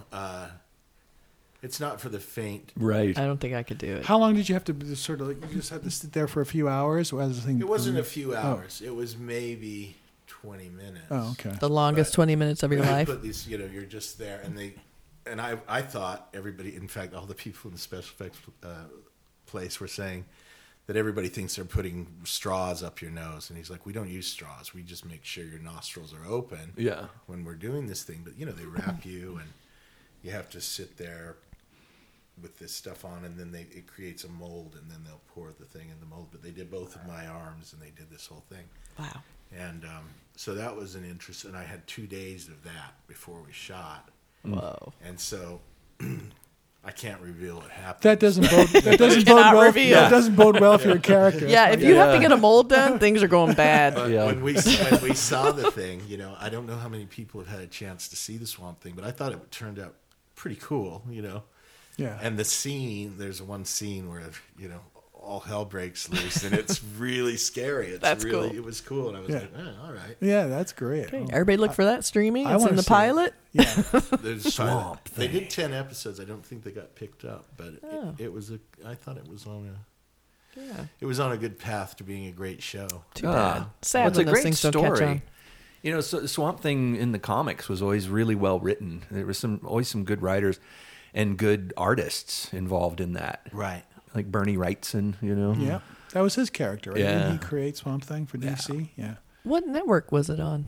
it's not for the faint. Right. I don't think I could do it. How long did you have to sort of like? You just had to sit there for a few hours as the thing. It wasn't a few hours. It was maybe 20 minutes. Oh, okay. The longest 20 minutes of your But life? But these, you're just there, and I thought everybody, in fact, all the people in the special effects place were saying that everybody thinks they're putting straws up your nose, and he's like, we don't use straws. We just make sure your nostrils are open. Yeah. When we're doing this thing, but they wrap you, and you have to sit there with this stuff on, and then it creates a mold, and then they'll pour the thing in the mold. But they did both of my arms, and they did this whole thing. Wow. And so that was an interest, and I had 2 days of that before we shot. Whoa. And so I can't reveal what happened. That doesn't bode. That doesn't Cannot bode well. reveal. That doesn't bode well for your character. Yeah, if you have to get a mold done, things are going bad. But Yeah. when we saw the thing, I don't know how many people have had a chance to see the Swamp Thing, but I thought it turned out pretty cool, Yeah. And the scene, there's one scene where, all hell breaks loose, and it's really scary. It's That's really, cool. It was cool, and I was Yeah. like, all right. Yeah, that's great. Okay, everybody look for that streaming. I It's wanna in the see it. pilot. Yeah. There's Swamp They Thing. did 10 episodes. I don't think they got picked up, but Oh. I thought it was on Yeah. it was on a good path to being a great show. Too bad. Sad Well, it's when a those great things don't catch story. on. So Swamp Thing in the comics was always really well written. There was always some good writers and good artists involved in that. Right. Like Bernie Wrightson, Yeah. That was his character, right? Yeah. Didn't he create Swamp Thing for DC? Yeah. What network was it on?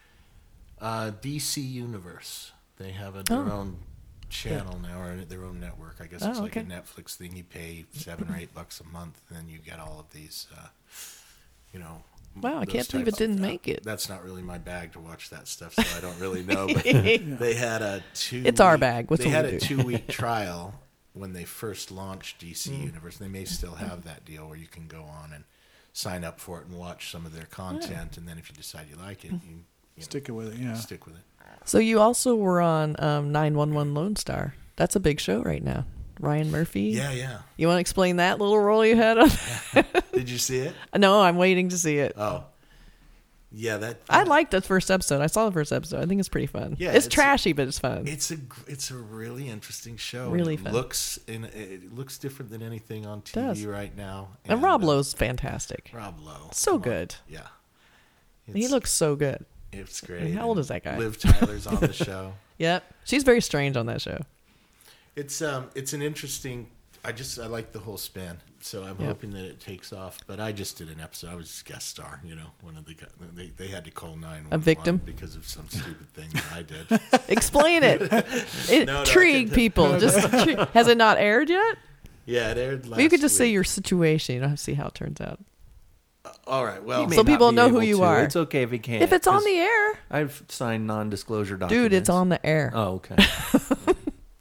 DC Universe. They have their own channel now, or their own network. I guess it's Oh, like a okay. Netflix thing. You pay $7 or $8 a month, and then you get all of these. Wow, I those can't believe types it of- didn't make it. That's not really my bag to watch that stuff, so I don't really know. But they had a 2. It's our bag. What's they what had we a do? 2-week trial when they first launched DC Universe. They may still have that deal where you can go on and sign up for it and watch some of their content, and then if you decide you like it, you Stick it with it. Yeah. stick with it. So you also were on 911 Lone Star. That's a big show right now. Ryan Murphy. Yeah. You want to explain that little role you had on? Did you see it? No, I'm waiting to see it. Oh, yeah. I liked the first episode. I saw the first episode. I think it's pretty fun. Yeah, it's it's- trashy, but it's fun. It's a really interesting show. Really it fun. It looks different than anything on TV Does. right now. and Rob Lowe's fantastic. Rob Lowe, So come on. good. Yeah, He looks so good. It's great. how old is that guy? Liv Tyler's on the show. Yep. She's very strange on that show. It's an interesting. I like the whole spin, so I'm Yep. hoping that it takes off. But I just did an episode. I was just guest star. One of the guys. They had to call 911 A victim? because of some stupid thing that I did. Explain it. No, I Intrigue can't- people. Has it not aired yet? Yeah, it aired last. You could just say week. your situation. You don't have to see how it turns out. All right. Well, May So not people be know who able you to. are. It's okay if he can't. If it's on 'cause the air, I've signed non-disclosure documents. dude, it's on the air. Oh, okay.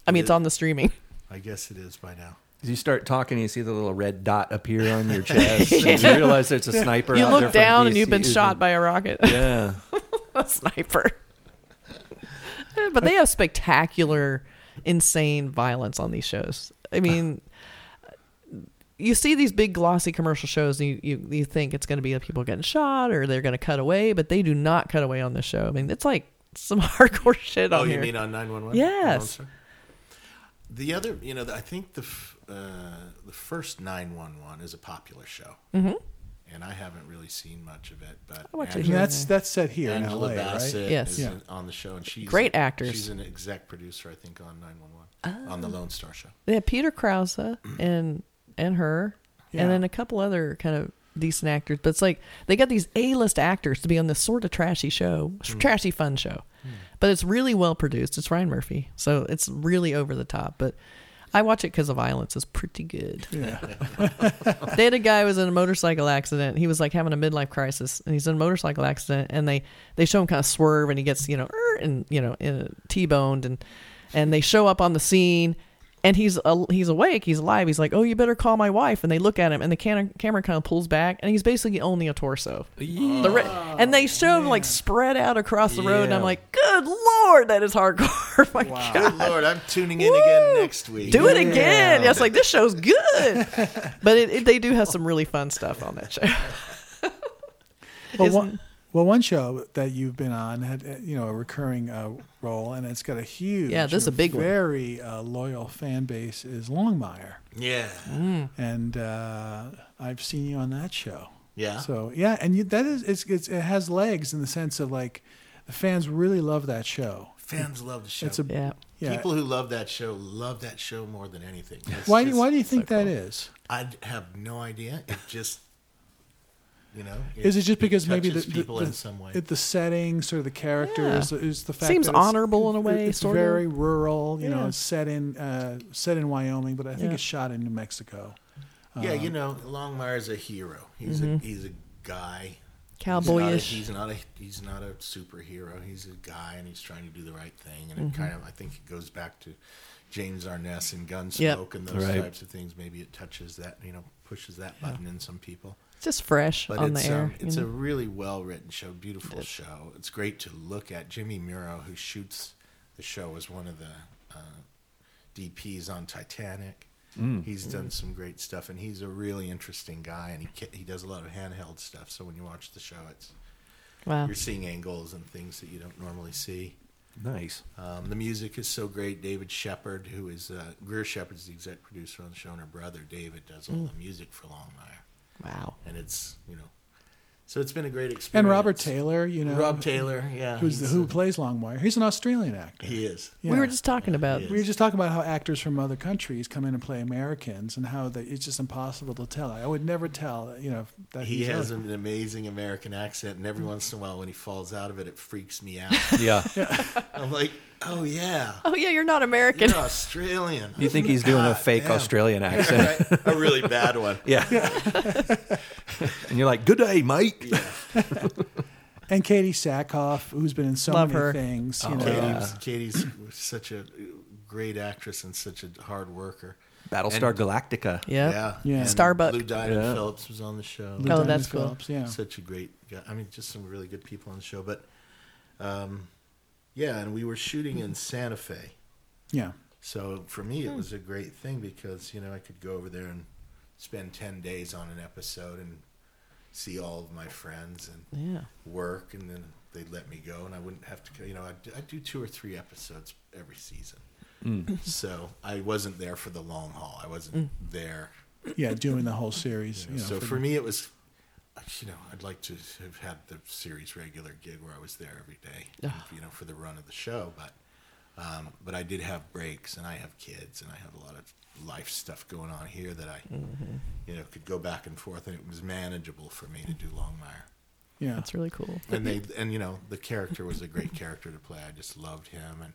I mean, it's on the streaming. I guess it is by now. You start talking, you see the little red dot appear on your chest, and you realize there's a sniper You out there look from down DC. and you've been shot by a rocket. Yeah. A sniper. But they have spectacular, insane violence on these shows. I mean, you see these big glossy commercial shows and you think it's going to be people getting shot or they're going to cut away, but they do not cut away on this show. I mean, it's like some hardcore shit on here. Oh, you mean on 911? Yes. The other, I think the first 911 is a popular show. Mm-hmm. And I haven't really seen much of it, but I watch it And here. that's set here in Angela LA, Bassett right? Yes. is on the show, and she's Great actors. She's an exec producer, I think, on 911 on the Lone Star show. They have Peter Krause and her, Yeah. and then a couple other kind of decent actors. But it's like they got these A-list actors to be on this sort of trashy show, trashy fun show. But it's really well produced. It's Ryan Murphy, so it's really over the top. But I watch it because the violence is pretty good. Yeah. They had a guy who was in a motorcycle accident. He was like having a midlife crisis, and he's in a motorcycle accident. And they show him kind of swerve, and he gets T-boned, and they show up on the scene, and he's awake, he's alive. He's like, "Oh, you better call my wife." And they look at him, and the camera kind of pulls back, and he's basically only a torso. And they show him like spread out across the road, and I'm Yeah. like, "Good Lord, that is hardcore!" My God. Good Lord, I'm tuning in again next week. Do it again. Yeah, it's like, this show's good. But they do have some really fun stuff on that show. Well, one show that you've been on had a recurring role, and it's got a huge, Yeah, this is a big one. very loyal fan base. Is Longmire, Yeah. and I've seen you on that show. Yeah. So yeah, and it has legs in the sense of like the fans really love that show. Fans love the show. It's a Yeah. yeah. People who love that show more than anything. It's Why just- do you think that is? I have no idea. It just, Is it just because maybe touches people in some way? the setting, sort of the characters, is the fact Seems that it's- honorable in a way, It's sort of. very rural, Yeah. it's set in Wyoming, but I think Yeah. it's shot in New Mexico. Yeah, Longmire's a hero. He's a guy. Cowboyish. He's not a superhero. He's a guy, and he's trying to do the right thing. And it kind of, I think, it goes back to James Arness and Gunsmoke and those Right. types of things. Maybe it touches that, pushes that button in some people. Just fresh But on it's the air. it's a really well written show, beautiful show. It's great to look at. Jimmy Muro, who shoots the show, is one of the DPs on Titanic. He's done some great stuff, and he's a really interesting guy. And he does a lot of handheld stuff. So when you watch the show, Wow. you're seeing angles and things that you don't normally see. Nice. The music is so great. David Shepard, who is Greer Shepard's the exec producer on the show, and her brother David does all the music for Longmire. Wow. And it's so it's been a great experience. And Robert Taylor, Rob Taylor, yeah, who plays Longmire. He's an Australian actor. he is. Yeah. We were just talking about he is. We were just talking about how actors from other countries come in and play Americans, and how it's just impossible to tell. I would never tell, that He he's has other. an amazing American accent, and every once in a while, when he falls out of it, it freaks me out. Yeah. I'm like, oh yeah, Oh yeah, you're not American. you're Australian. You think he's doing a God fake damn. Australian accent. Right? A really bad one. Yeah. And you're like, "Good day, mate." And Katie Sackhoff, who's been in so Love many her. things. You know. Katie's such a great actress and such a hard worker. Battlestar Galactica. Yeah. Yeah. And Starbuck. Lou Diamond Yeah. Phillips was on the show. Lou Oh, Diamond that's cool. Phillips, yeah. Such a great guy. I mean, just some really good people on the show. But, yeah, and we were shooting in Santa Fe. Yeah. So for me, it was a great thing because, I could go over there and spend 10 days on an episode and see all of my friends and Yeah. work, and then they'd let me go, and I wouldn't have to, I'd do 2 or 3 episodes every season. So I wasn't there for the long haul. I wasn't there. Yeah, doing the whole series. So for me, it was, I'd like to have had the series regular gig where I was there every day, for the run of the show. But I did have breaks, and I have kids, and I have a lot of life stuff going on here that I, could go back and forth, and it was manageable for me to do Longmire. Yeah. That's really cool. And the character was a great character to play. I just loved him, and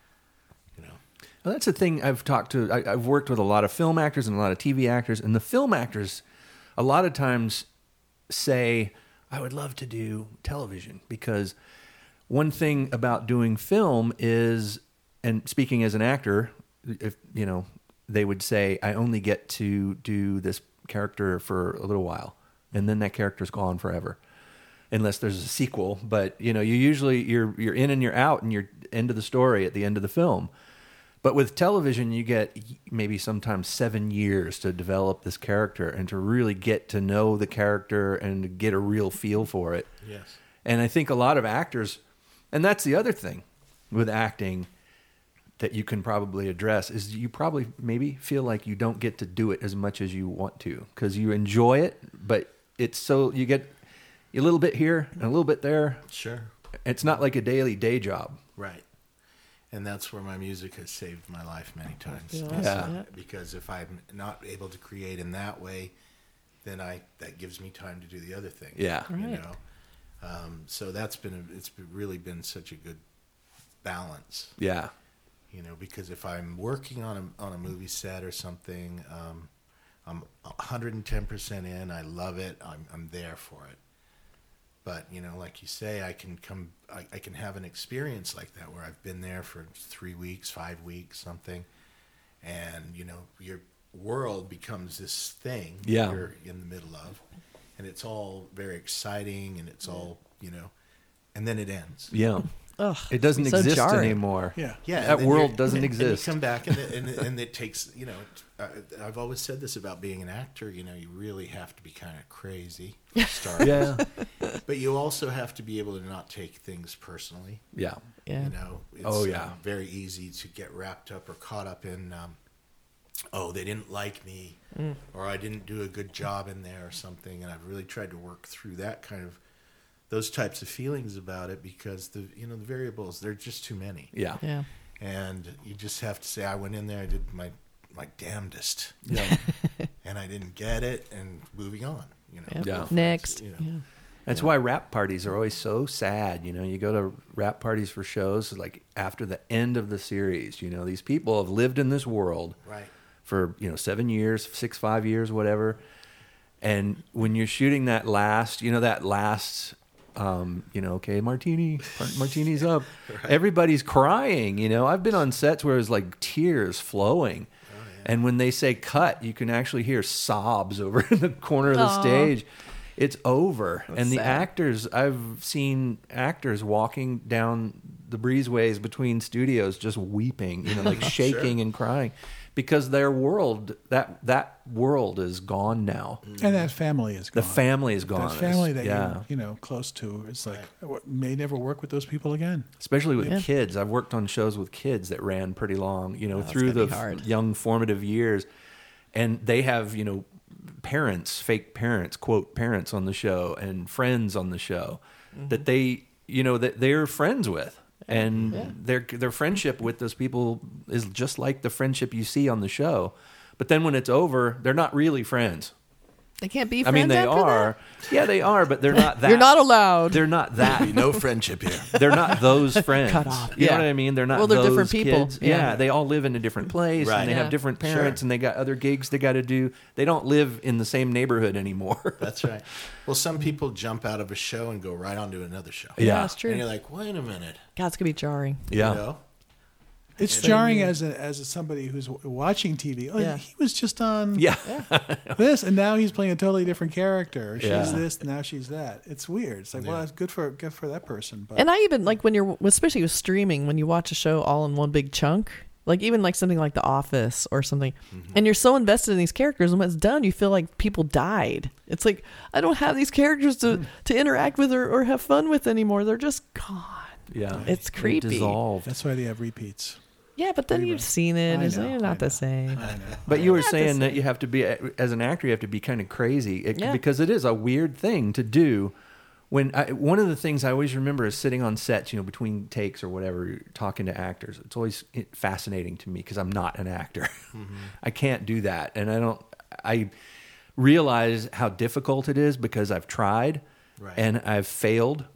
Well, that's the thing I've worked with a lot of film actors and a lot of TV actors, and the film actors a lot of times say, I would love to do television, because one thing about doing film is, and speaking as an actor, if they would say, I only get to do this character for a little while, and then that character's gone forever, unless there's a sequel. But you usually you're in and you're out, and you're end of the story at the end of the film. But with television, you get maybe sometimes 7 years to develop this character and to really get to know the character and to get a real feel for it. Yes. And I think a lot of actors, and that's the other thing with acting that you can probably address, is you probably maybe feel like you don't get to do it as much as you want to because you enjoy it, but it's so you get a little bit here and a little bit there. Sure. It's not like a daily day job. Right. And that's where my music has saved my life many times. Yeah. Because if I'm not able to create in that way, then that gives me time to do the other thing. Yeah. Right. So it's really been such a good balance. Yeah. Because if I'm working on a movie set or something, I'm 110% in. I love it. I'm there for it. But like you say, I can have an experience like that where I've been there for 3 weeks, 5 weeks, something, and your world becomes this thing you're in the middle of, and it's all very exciting, and it's all and then it ends. Yeah. Ugh, It doesn't so exist jarring. anymore. Yeah. Yeah, That and then world doesn't exist. And you come back, and it takes. I've always said this about being an actor. You really have to be kind of crazy for starters. Yeah. But you also have to be able to not take things personally. Yeah. Yeah. It's very easy to get wrapped up or caught up in, they didn't like me, or I didn't do a good job in there or something. And I've really tried to work through those types of feelings about it, because the variables, they're just too many. Yeah. Yeah. And you just have to say, I went in there, I did my damnedest, Yeah. and I didn't get it, and moving on. Yep. Yeah. Next. You know. Yeah. That's why rap parties are always so sad. You go to rap parties for shows like after the end of the series. These people have lived in this world Right. for 7 years, 5 years, whatever. And when you're shooting that last, okay, martini's up. Right. Everybody's crying. I've been on sets where it's like tears flowing. Oh, yeah. And when they say cut, you can actually hear sobs over in the corner of the Aw. stage. It's over. That's and the sad. actors, I've seen actors walking down the breezeways between studios just weeping, like shaking and crying, because their world, that world is gone now. And that family is gone. The family is gone. That family that yeah. you're close to, it's like, may never work with those people again. Especially with Yeah. kids. I've worked on shows with kids that ran pretty long, that's through gotta the be hard. young formative years. And they have, parents, fake parents, quote parents on the show, and friends on the show that they, that they're friends with. And their friendship with those people is just like the friendship you see on the show. But then when it's over, they're not really friends. They can't be I friends mean, they after are. Yeah, they are, but they're not that? that. You're not allowed. They're not that. No friendship here. They're not those friends. Cut off. You know Yeah. what I mean? They're not Well, they're those different people. kids. Yeah. Yeah, they all live in a different place, Right. and they Yeah. have different parents, Sure. and they got other gigs they got to do. They don't live in the same neighborhood anymore. That's right. Well, some people jump out of a show and go right onto another show. Yeah, that's true. And you're like, wait a minute. God, it's gonna be jarring. Yeah. You know? It's jarring as somebody who's watching TV. Oh, Yeah. he was just on Yeah. this, and now he's playing a totally different character. She's Yeah. this, now she's that. It's weird. It's like, well, it's good for that person. But And I even like when you're, especially with streaming, when you watch a show all in one big chunk, like even like something like The Office or something, and you're so invested in these characters, and when it's done, you feel like people died. It's like, I don't have these characters to interact with or have fun with anymore. They're just gone. Yeah. It's They creepy. dissolved. that's why they have repeats. Yeah, but then you've seen it. I It's know, not I the know. same. I know. But you were Not the saying that same. you have to be, as an actor, you have to be kind of crazy Yeah. because it is a weird thing to do. One of the things I always remember is sitting on sets, between takes or whatever, talking to actors. It's always fascinating to me because I'm not an actor. I can't do that, and I realize how difficult it is because I've tried Right. and I've failed.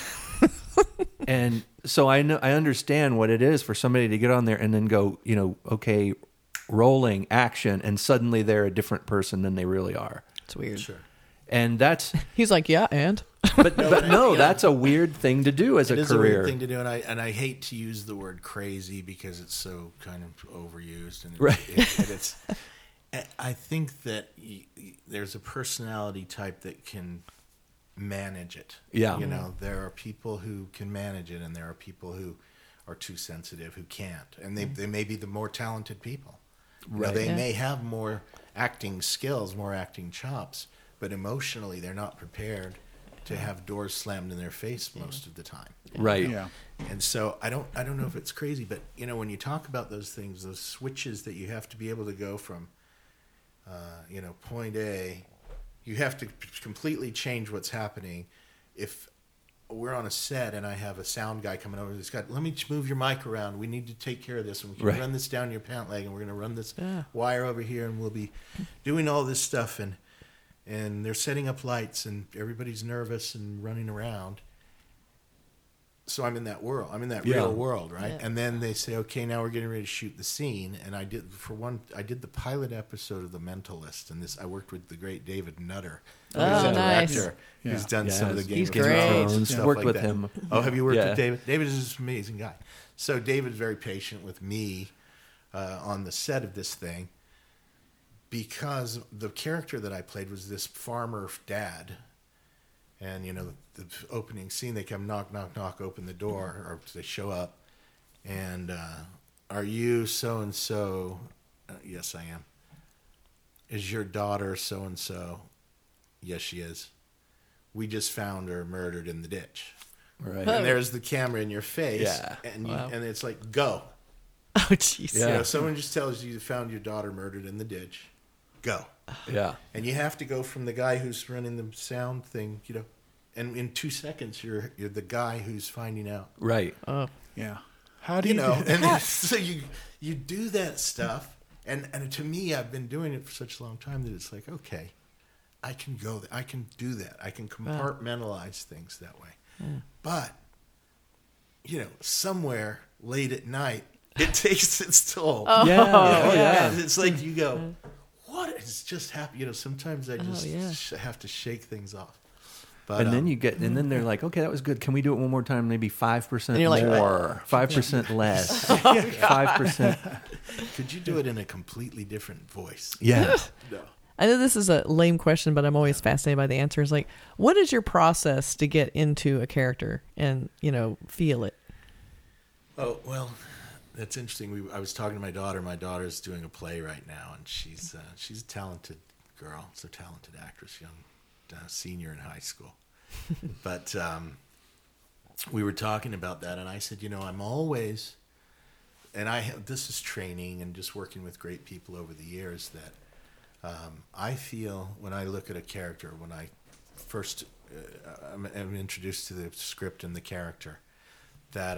And so I understand what it is for somebody to get on there and then go, okay, rolling action, and suddenly they're a different person than they really are. It's weird. Sure. And that's He's like, yeah, and but no, that's a weird thing to do as It a is a career. weird thing to do, and I hate to use the word crazy because it's so kind of overused, and Right. it's. I think that there's a personality type that can manage it. Yeah. You know, there are people who can manage it, and there are people who are too sensitive who can't, and they may be the more talented people. You know, Right. they Yeah. may have more acting skills, more acting chops, but emotionally they're not prepared to have doors slammed in their face most of the time. Right. Yeah. And so I don't know if it's crazy, but you know, when you talk about those things, those switches that you have to be able to go from, you know, point A, you have to completely change what's happening. If we're on a set and I have a sound guy coming over, he's got, let me move your mic around. We need to take care of this, and we can Right. run this down your pant leg, and we're going to run this Yeah. wire over here, and we'll be doing all this stuff, and they're setting up lights, and everybody's nervous and running around. So I'm in that world. I'm in that Yeah. real world, right? Yeah. And then they say, okay, now we're getting ready to shoot the scene. And I did the pilot episode of The Mentalist, and I worked with the great David Nutter, who's Oh, a nice. director who's Yeah. done some of the Yes. Game He's of great. Thrones and Yeah. stuff Worked like with that. him. Oh, have you worked Yeah. with David? David is this amazing guy. So David's very patient with me on the set of this thing, because the character that I played was this farmer dad. And, you know, the opening scene, they come knock, knock, knock, open the door, or they show up. And, are you so-and-so? Yes, I am. Is your daughter so-and-so? Yes, she is. We just found her murdered in the ditch. Right. And there's the camera in your face. Yeah. And, Wow. and it's like, go. oh jeez. Yeah. You know, someone just tells you found your daughter murdered in the ditch. Go. Yeah. And you have to go from the guy who's running the sound thing, you know, and in 2 seconds you're the guy who's finding out, Right. Oh, Yeah. How do you you, know. do And then, so you do that stuff, and to me, I've been doing it for such a long time that it's like, okay, I can go, I can do that, I can compartmentalize things that way, but you know, somewhere late at night, it takes its toll. Oh, Yeah. Oh, yeah. And it's like you go, what has just happened? You know, sometimes I just yeah. have to shake things off. But, And then and then they're like, okay, that was good. Can we do it one more time? Maybe 5% And you're like, more, 5% less, 5%. could you do it in a completely different voice? Yeah. No. I know this is a lame question, but I'm always fascinated by the answers. Like, what is your process to get into a character and, you know, feel it? Oh, well, that's interesting. I was talking to my daughter. My daughter's doing a play right now, and she's a talented girl. She's a talented actress, young senior in high school. But we were talking about that, and I said, you know, I'm always, and this is training and just working with great people over the years, that I feel when I look at a character, when I first am introduced to the script and the character, that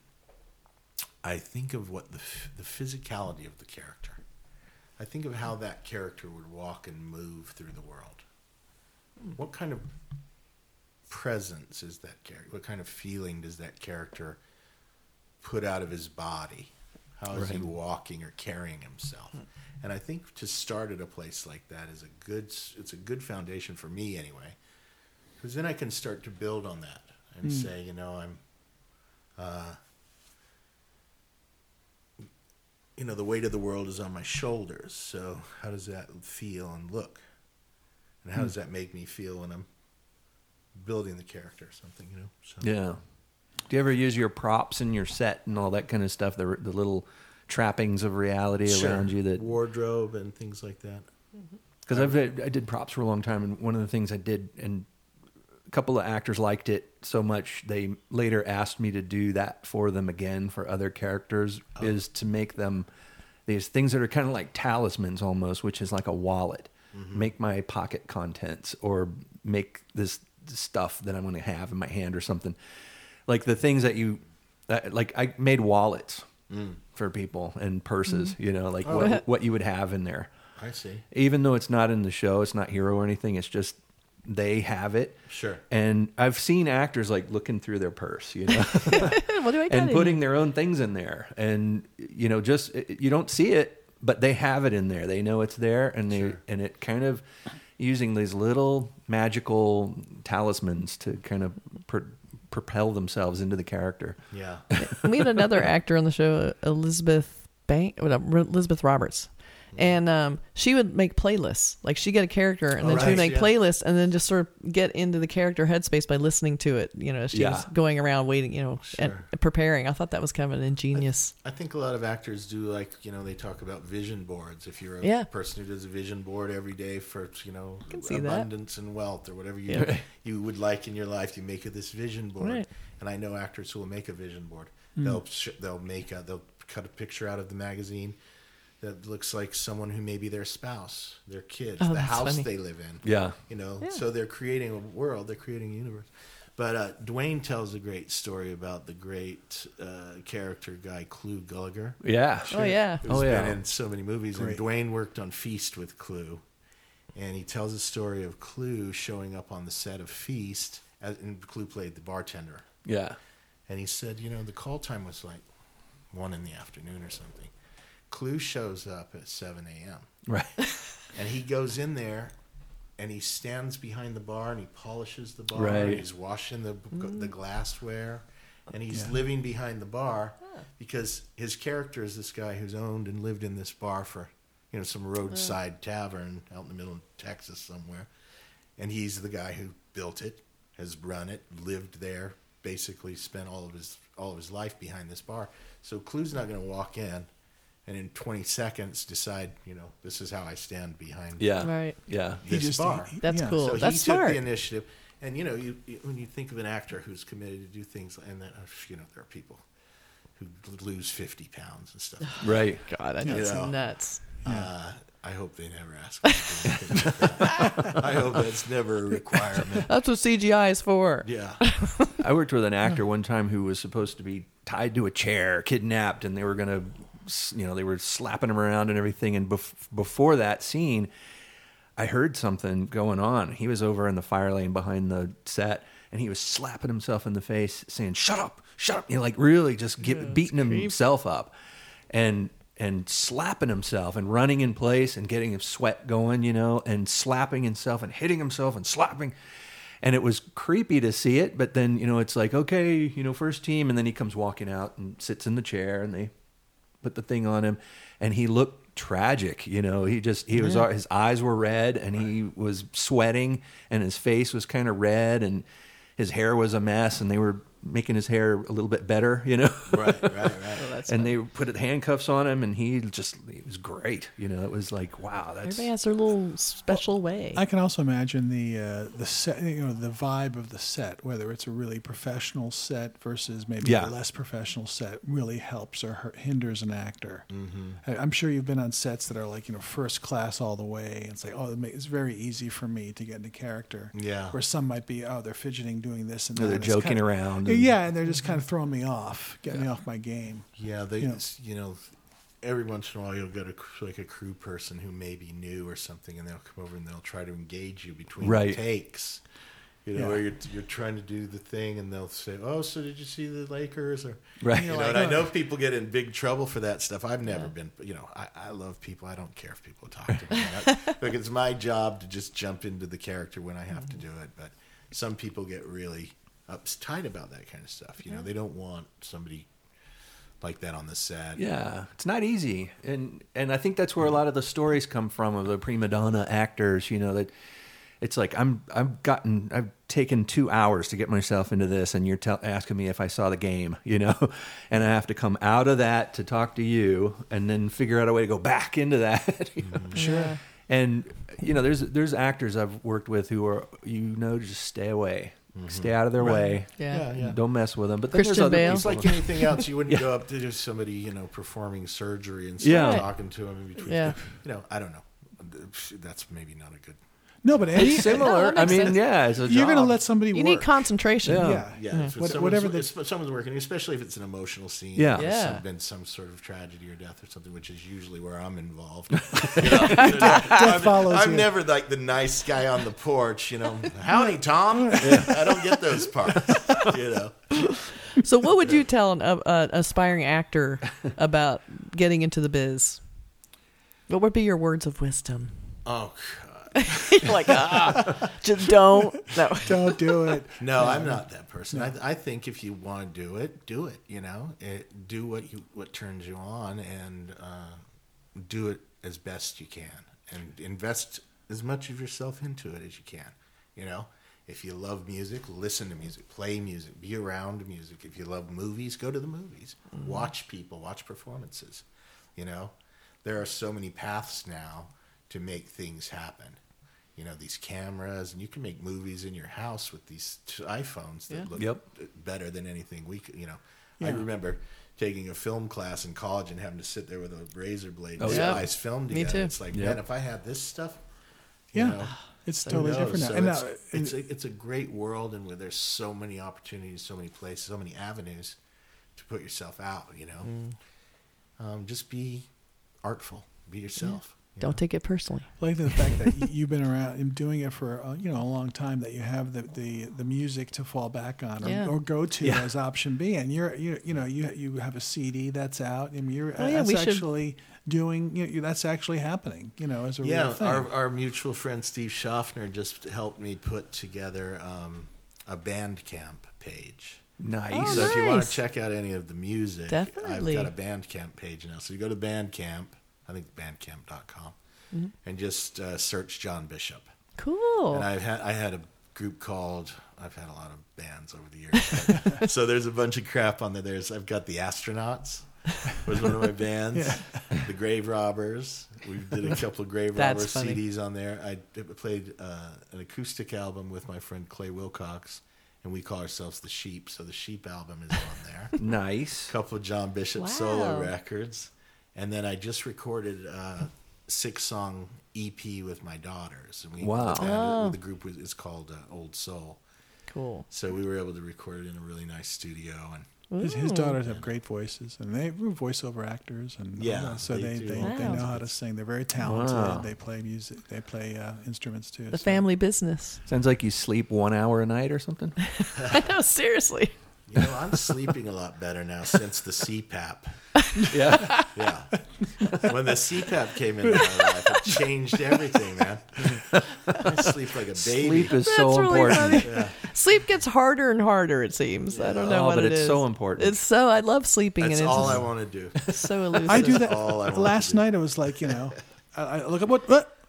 I think of what the physicality of the character. I think of how that character would walk and move through the world. What kind of presence is that character? What kind of feeling does that character put out of his body? How is he walking or carrying himself? And I think to start at a place like that is it's a good foundation for me anyway, because then I can start to build on that and say, you know, you know, the weight of the world is on my shoulders. So how does that feel and look? And how does that make me feel when I'm building the character or something, you know? So. Yeah. Do you ever use your props in your set and all that kind of stuff, the little trappings of reality around you? That wardrobe and things like that. Because I did props for a long time, and one of the things I did, and a couple of actors liked it so much, they later asked me to do that for them again for other characters, is to make them these things that are kind of like talismans almost, which is like a wallet. Make my pocket contents, or make this stuff that I'm going to have in my hand or something. Like the things that like I made wallets for people and purses, you know, like what you would have in there. I see. Even though it's not in the show, it's not hero or anything, it's just they have it. Sure. And I've seen actors like looking through their purse, you know, What do I got and in putting here? their own things in there. And, you know, just, you don't see it, but they have it in there. They know it's there, and and it kind of, using these little magical talismans to kind of propel themselves into the character. Yeah. We had another actor on the show, Elizabeth Roberts. And she would make playlists. Like, she'd get a character, and then she would make playlists, and then just sort of get into the character headspace by listening to it. You know, as she was going around waiting, and preparing. I thought that was kind of an ingenious. I think a lot of actors do, like, they talk about vision boards. If you're a person who does a vision board every day for, abundance and wealth or whatever you would like in your life, you make this vision board. Right. And I know actors who will make a vision board. They'll cut a picture out of the magazine that looks like someone who may be their spouse, their kids, the house they live in. Yeah. So they're creating a world, they're creating a universe. But Dwayne tells a great story about the great character guy, Clu Gulager. Yeah. Sure. Oh, yeah. Who's been in so many movies. Great. And Dwayne worked on Feast with Clu. And he tells a story of Clu showing up on the set of Feast, and Clu played the bartender. Yeah. And he said, the call time was like 1 in the afternoon or something. Clu shows up at 7 a.m. Right. And he goes in there, and he stands behind the bar, and he polishes the bar. Right. And he's washing the glassware, and he's living behind the bar because his character is this guy who's owned and lived in this bar for, some roadside tavern out in the middle of Texas somewhere. And he's the guy who built it, has run it, lived there, basically spent all of his life behind this bar. So Clu's not going to walk in and in 20 seconds decide, this is how I stand behind this bar. That's cool. So That's he smart. took the initiative. And, when you think of an actor who's committed to do things, and then, there are people who lose 50 pounds and stuff. Right. God, that's nuts. I hope they never ask me to do that. I hope that's never a requirement. That's what CGI is for. Yeah. I worked with an actor one time who was supposed to be tied to a chair, kidnapped, and they were going to, they were slapping him around and everything. And before that scene, I heard something going on. He was over in the fire lane behind the set, and he was slapping himself in the face, saying, "Shut up, shut up." Like really just beating himself up. And slapping himself and running in place and getting his sweat going, and slapping himself and hitting himself and slapping. And it was creepy to see it, but then, it's like, okay, first team. And then he comes walking out and sits in the chair and they put the thing on him and he looked tragic. He was, his eyes were red and he was sweating and his face was kind of red and his hair was a mess and they were making his hair a little bit better, Right. And they put handcuffs on him, and he was great. It was like, wow, that's everybody has their little special way. I can also imagine the set, the vibe of the set, whether it's a really professional set versus maybe a less professional set, really helps or hinders an actor. Mm-hmm. I'm sure you've been on sets that are like first class all the way. It's like, it's very easy for me to get into character. Yeah. Where some might be, they're fidgeting, doing this and that. They're joking around. And they're just kind of throwing me off, getting me off my game. Yeah, every once in a while you'll get a crew person who may be new or something, and they'll come over and they'll try to engage you between the takes. Where you're trying to do the thing, and they'll say, "Oh, so did you see the Lakers?" Or right. And I know people get in big trouble for that stuff. I've never been. I love people. I don't care if people talk to me. Like it's my job to just jump into the character when I have to do it. But some people get really uptight about that kind of stuff. They don't want somebody like that on the set. Yeah, it's not easy, and I think that's where a lot of the stories come from of the prima donna actors. That it's like I've taken 2 hours to get myself into this, and you're asking me if I saw the game, and I have to come out of that to talk to you, and then figure out a way to go back into that. Sure. And there's actors I've worked with who are just stay away. Mm-hmm. Stay out of their way. Yeah. Don't mess with them. But then Christian there's other Bale. It's like anything else. You wouldn't go up to somebody, performing surgery and start talking to them in between. Yeah. I don't know. That's maybe not a good. No, but it's similar. No, it's a you're job. going to let somebody work. You need concentration. Yeah. If someone's working, especially if it's an emotional scene. Yeah. There's been some sort of tragedy or death or something, which is usually where I'm involved. I'm never like the nice guy on the porch. Howdy, Tom. I don't get those parts. So, what would you tell an aspiring actor about getting into the biz? What would be your words of wisdom? Oh God. You're like, just don't. No. Don't do it. No, I'm not that person. I think if you want to do it, you know, do what turns you on, and do it as best you can, and invest as much of yourself into it as you can. You know, if you love music, listen to music, play music, be around music. If you love movies, go to the movies, watch people, watch performances. You know, there are so many paths now to make things happen. You know, these cameras, and you can make movies in your house with these iPhones that look better than anything we could, you know. I remember taking a film class in college and having to sit there with a razor blade and slice film together. Me too. It's like, man, if I had this stuff, you Yeah. know, It's who totally knows? different now. So And it's a great world, and where there's so many opportunities, so many places, so many avenues to put yourself out, you know. Just be artful. Be yourself. You know? Don't take it personally. I like the fact that you've been around and doing it for a long time, that you have the music to fall back on or go to as option B, and you have a CD that's out, and that's actually doing that's actually happening, as a real thing. Our mutual friend Steve Schaffner just helped me put together a Bandcamp page. Nice. So if you want to check out any of the music, Definitely. I've got a Bandcamp page now. So you go to Bandcamp, I think bandcamp.com, and just search John Bishop. Cool. And I had a group called, I've had a lot of bands over the years. So there's a bunch of crap on there. I've got the Astronauts, was one of my bands. The Grave Robbers. We did a couple of Grave Robbers CDs on there. I played an acoustic album with my friend Clay Wilcox, and we call ourselves The Sheep. So the Sheep album is on there. Nice. A couple of John Bishop solo records. And then I just recorded a 6-song EP with my daughters. And the group is called Old Soul. Cool. So we were able to record it in a really nice studio. And his daughters have great voices, and they were voiceover actors, and so they know how to sing. They're very talented. Wow. They play music. They play instruments too. The family business. Sounds like you sleep 1 hour a night or something. I know, seriously. You know, I'm sleeping a lot better now since the CPAP. Yeah. Yeah. When the CPAP came into my life, it changed everything, man. I sleep like a baby. Sleep is That's so really important. funny. Sleep gets harder and harder, it seems. I don't know what but it it's is. so important. I love sleeping. That's and all it's I want to do. so elusive. I do that. all I want Last to do. night, it was like I look at what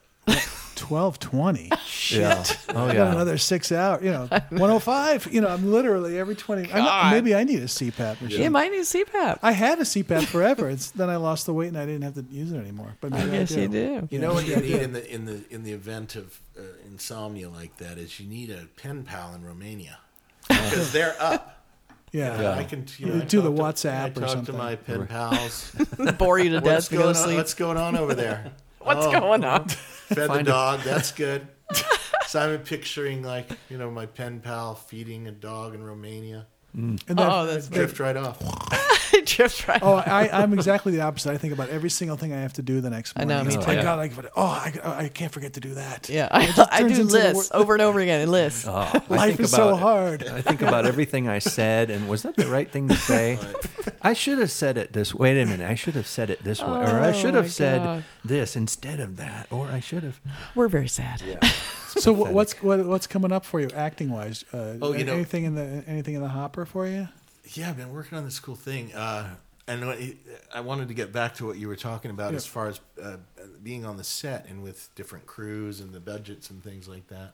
12:20. Shit. Yeah. Oh, I got yeah. another 6 hours. 105. I'm literally every 20. Maybe I need a CPAP machine. Yeah, mine needs CPAP. I had a CPAP forever. Then I lost the weight and I didn't have to use it anymore. But I maybe guess do. you do. You know what you need in the event of insomnia like that is you need a pen pal in Romania, because they're up. Yeah. I can do the WhatsApp or I talk something. to my pen pals. Bore you to death to go to sleep. What's going on over there? What's going on? Fed the dog. That's good. So I'm picturing my pen pal feeding a dog in Romania. And That's Drift right off. Drift right. I'm exactly the opposite. I think about every single thing I have to do the next morning. know, me I too. got I can't forget to do that. Yeah, I turns do into the lists over and over again. Lists. Life is so hard. I think about everything I said, and was that the right thing to say? I should have said it this way. Wait a minute. I should have said it this way. Or I should have said God. this instead of that. Or I should have. We're very sad. So what's coming up for you acting wise? anything anything in the hopper for you? Yeah, I've been working on this cool thing. And I wanted to get back to what you were talking about as far as being on the set and with different crews and the budgets and things like that.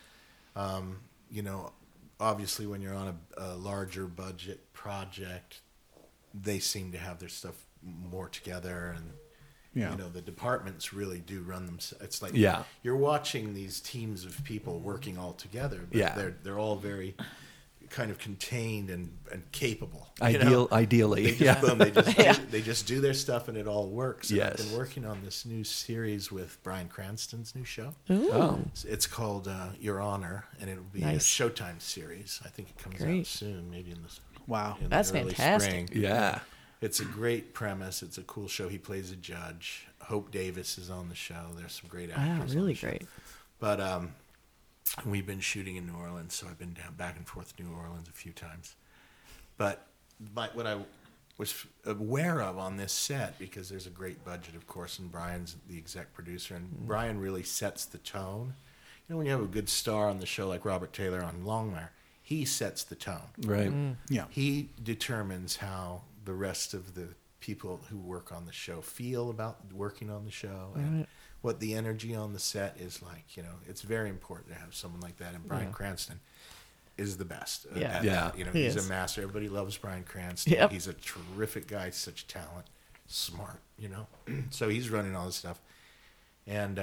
Obviously when you're on a larger budget project, they seem to have their stuff more together, and the departments really do run them. It's like you're watching these teams of people working all together, but they're all very kind of contained and capable. Ideally. They just do their stuff and it all works. And I've been working on this new series with Bryan Cranston's new show. Ooh. It's called Your Honor, and it'll be a Showtime series. I think it comes out soon, maybe in the That's early fantastic. spring. Yeah. It's a great premise. It's a cool show. He plays a judge. Hope Davis is on the show. There's some great actors. Wow, really on the show. great. But we've been shooting in New Orleans, so I've been down back and forth to New Orleans a few times. But what was aware of on this set, because there's a great budget, of course, and Brian's the exec producer, and Brian really sets the tone. You know, when you have a good star on the show like Robert Taylor on Longmire, he sets the tone. Right. Yeah. He determines how the rest of the people who work on the show feel about working on the show, and what the energy on the set is like. You know, it's very important to have someone like that, and Bryan Cranston is the best. Yeah. At Yeah. that. You know, He he's is. a master. Everybody loves Bryan Cranston. Yep. He's a terrific guy, such talent, smart, you know. So he's running all this stuff. And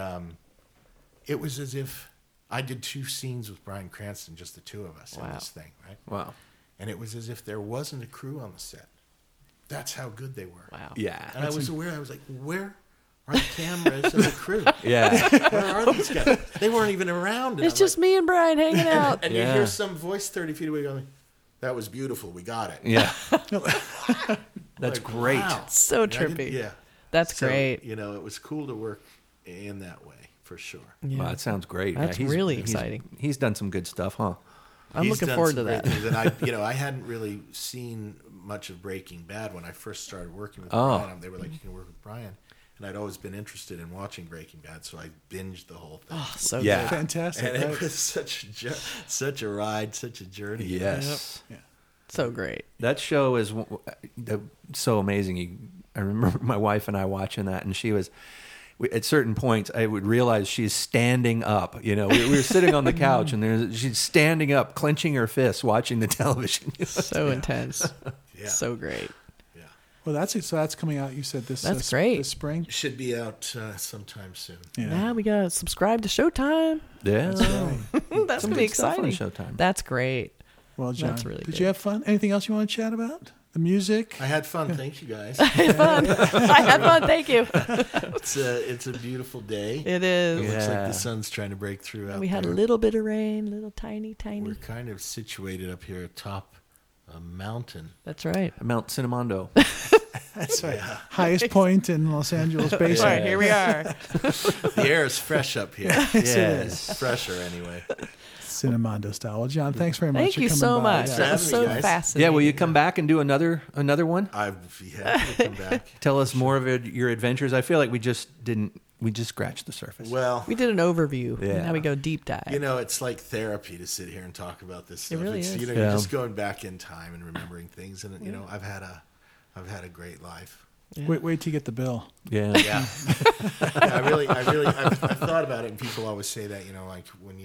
it was as if I did 2 scenes with Bryan Cranston, just the 2 of us in Wow. this thing, right? Wow. And it was as if there wasn't a crew on the set. That's how good they were. Wow. Yeah. And I was aware, I was like, where are the cameras and the crew? Yeah. Where are these guys? They weren't even around. And It's I'm just like, me and Brian hanging out. and Yeah. you hear some voice 30 feet away going, that was beautiful. We got it. Yeah. That's Like, great. wow. So And I didn't- trippy. Yeah. That's So, great. You know, it was cool to work in that way, for sure. Yeah. Wow, that sounds great. That's he's- really he's- exciting. He's done some good stuff, huh? I'm He's looking done forward some to great that. things. And I hadn't really seen much of Breaking Bad when I first started working with Oh. Brian. They were like, you can work with Brian. And I'd always been interested in watching Breaking Bad, so I binged the whole thing. Oh, so Yeah. good. Fantastic. And it right? was such a ride, such a journey. Yes. So great. That show is so amazing. I remember my wife and I watching that, and she was, at certain points, I would realize she's standing up. You know, we were sitting on the couch, and she's standing up, clenching her fists, watching the television. So intense. Yeah. So great. Yeah. Well, that's coming out. You said this. That's great. This spring. Should be out sometime soon. Yeah. Now we gotta subscribe to Showtime. Yeah. That's right. That's Some gonna be good stuff on exciting. Showtime. That's great. Well, John, That's really did good. you have fun? Anything else you want to chat about? The music? I had fun. Thank you, guys. I had fun. I had fun. Thank you. It's a beautiful day. It is. It looks like Yeah. the sun's trying to break through out We had a there. little bit of rain, little tiny. We're kind of situated up here atop a mountain. That's right. Mount Cinnamon. That's right. Highest point in Los Angeles Basin. All right, here we are. The air is fresh up here. Yes. Fresher anyway. Cinemondo style. Well, John, thanks very much. Thank for you coming so by. much. Yeah. That was having so me, guys. fascinating. Yeah, will you come back and do another one? I've happy to come back. Tell us more of your adventures. I feel like we just scratched the surface. Well, We did an overview. Yeah. Now we go deep dive. you know, it's like therapy to sit here and talk about this stuff. really It's, is. you know, Yeah. you're just going back in time and remembering things. And you know, I've had a great life. Wait till you get the bill. Yeah. Yeah, I've thought about it, and people always say that, you know, like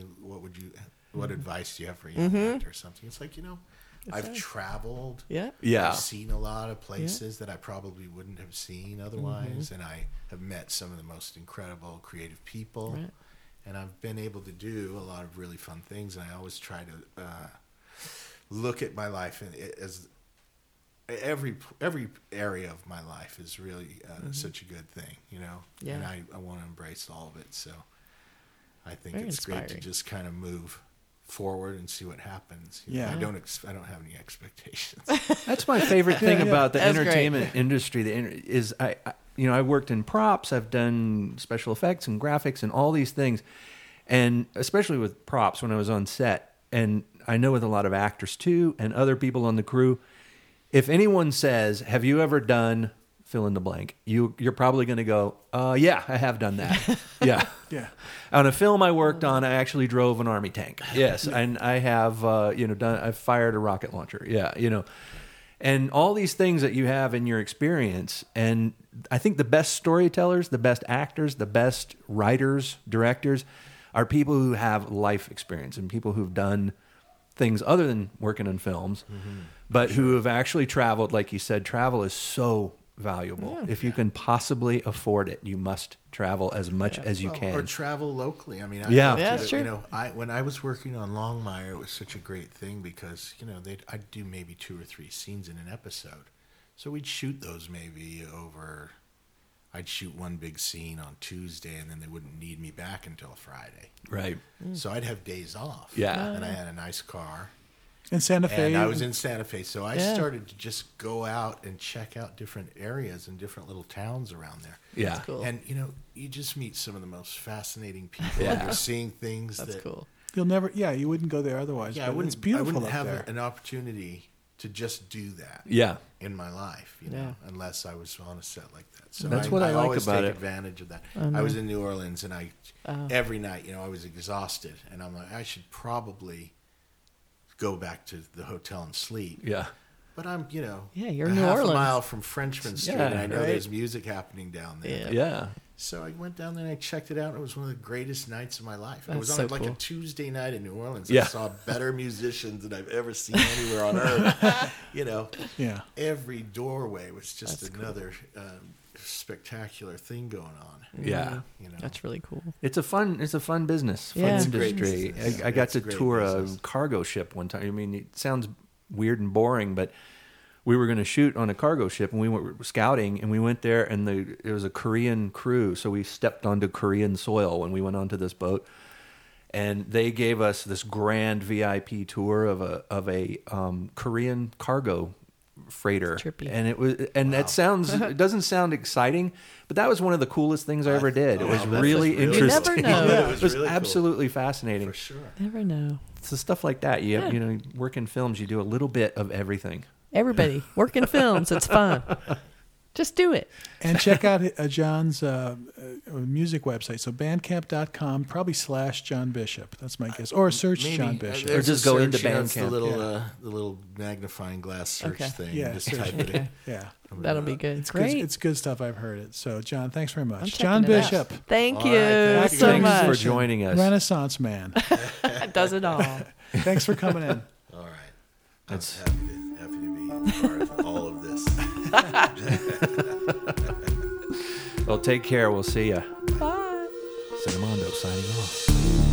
what advice do you have for a young actor or something? It's like, you know, I've traveled. Yeah. Yeah. I've seen a lot of places that I probably wouldn't have seen otherwise, and I have met some of the most incredible creative people, Right. and I've been able to do a lot of really fun things. And I always try to look at my life as every area of my life is really such a good thing, you know. Yeah. And I want to embrace all of it. So I think Very it's great to inspiring. just kind of move forward and see what happens. You know, Yeah. I don't have any expectations. That's my favorite thing about the That's great. entertainment industry. Is I worked in props. I've done special effects and graphics and all these things, and especially with props when I was on set. And I know with a lot of actors too, and other people on the crew. If anyone says, "Have you ever done fill in the blank?" You're probably going to go, "Yeah, I have done that." Yeah. Yeah. On a film I worked on, I actually drove an army tank. Yes, and I have I've fired a rocket launcher. Yeah, and all these things that you have in your experience. And I think the best storytellers, the best actors, the best writers, directors are people who have life experience and people who've done things other than working in films, but who have actually traveled. Like you said, travel is so valuable. If you can possibly afford it, you must travel as much as you can. Or travel locally. I mean, Yeah. Yeah, that's true. You know, when I was working on Longmire, it was such a great thing because, you know, I'd do maybe 2 or 3 scenes in an episode. So we'd shoot those maybe I'd shoot one big scene on Tuesday, and then they wouldn't need me back until Friday. Right. So I'd have days off. Yeah. And I had a nice car. In Santa Fe. And I was in Santa Fe, so I Yeah. started to just go out and check out different areas and different little towns around there. Yeah. Cool. And, you know, you just meet some of the most fascinating people. Yeah. And you're seeing things That's that... cool. You'll never. Yeah, you wouldn't go there otherwise. Yeah, but I wouldn't, it's beautiful I wouldn't up have there. an opportunity to just do that. Yeah. In my life, unless I was on a set like that. So That's what I like always about take it. advantage of that. I was in New Orleans, and every night, I was exhausted, and I'm like, I should probably go back to the hotel and sleep. Yeah. But I'm, you're a New half Orleans. a mile from Frenchman Street, Yeah, and I know right. there's music happening down there. Yeah. So I went down there and I checked it out. And it was one of the greatest nights of my life. It That's was on so like a cool. Tuesday night in New Orleans. Yeah. I saw better musicians than I've ever seen anywhere on earth. Yeah. Every doorway was just another spectacular thing going on. Yeah. That's really cool. It's a fun business, fun Yeah. It's a great industry. business. I got It's to a great tour business. a cargo ship one time. I mean, it sounds weird and boring, but we were going to shoot on a cargo ship, and we were scouting, and we went there, and it was a Korean crew, so we stepped onto Korean soil when we went onto this boat, and they gave us this grand VIP tour of a Korean cargo freighter, Trippy. and it doesn't sound exciting, but that was one of the coolest things I ever did. It was that's really really- interesting. You never know. Yeah, It was really cool. absolutely fascinating. For sure. Never know. So stuff like that. You work in films, you do a little bit of everything. Everybody work in films. It's fun. Just do it. And check out John's music website. So bandcamp.com, probably /John Bishop. That's my guess. Or search Maybe. John Bishop. There's just a go into search, it's the Bandcamp. little magnifying glass search Okay. thing. Yeah, Just search. type it in. Yeah. That'll be good. It's Great. good. It's good stuff. I've heard it. So, John, thanks very I'm much. checking John it out. Bishop, Thank All you right, so thank you. much. For joining us. Renaissance man. Does it all. Thanks for coming in. All right. That's- I'm happy to be part of all of this. Well, take care. We'll see ya. Bye. Cinemondo signing off.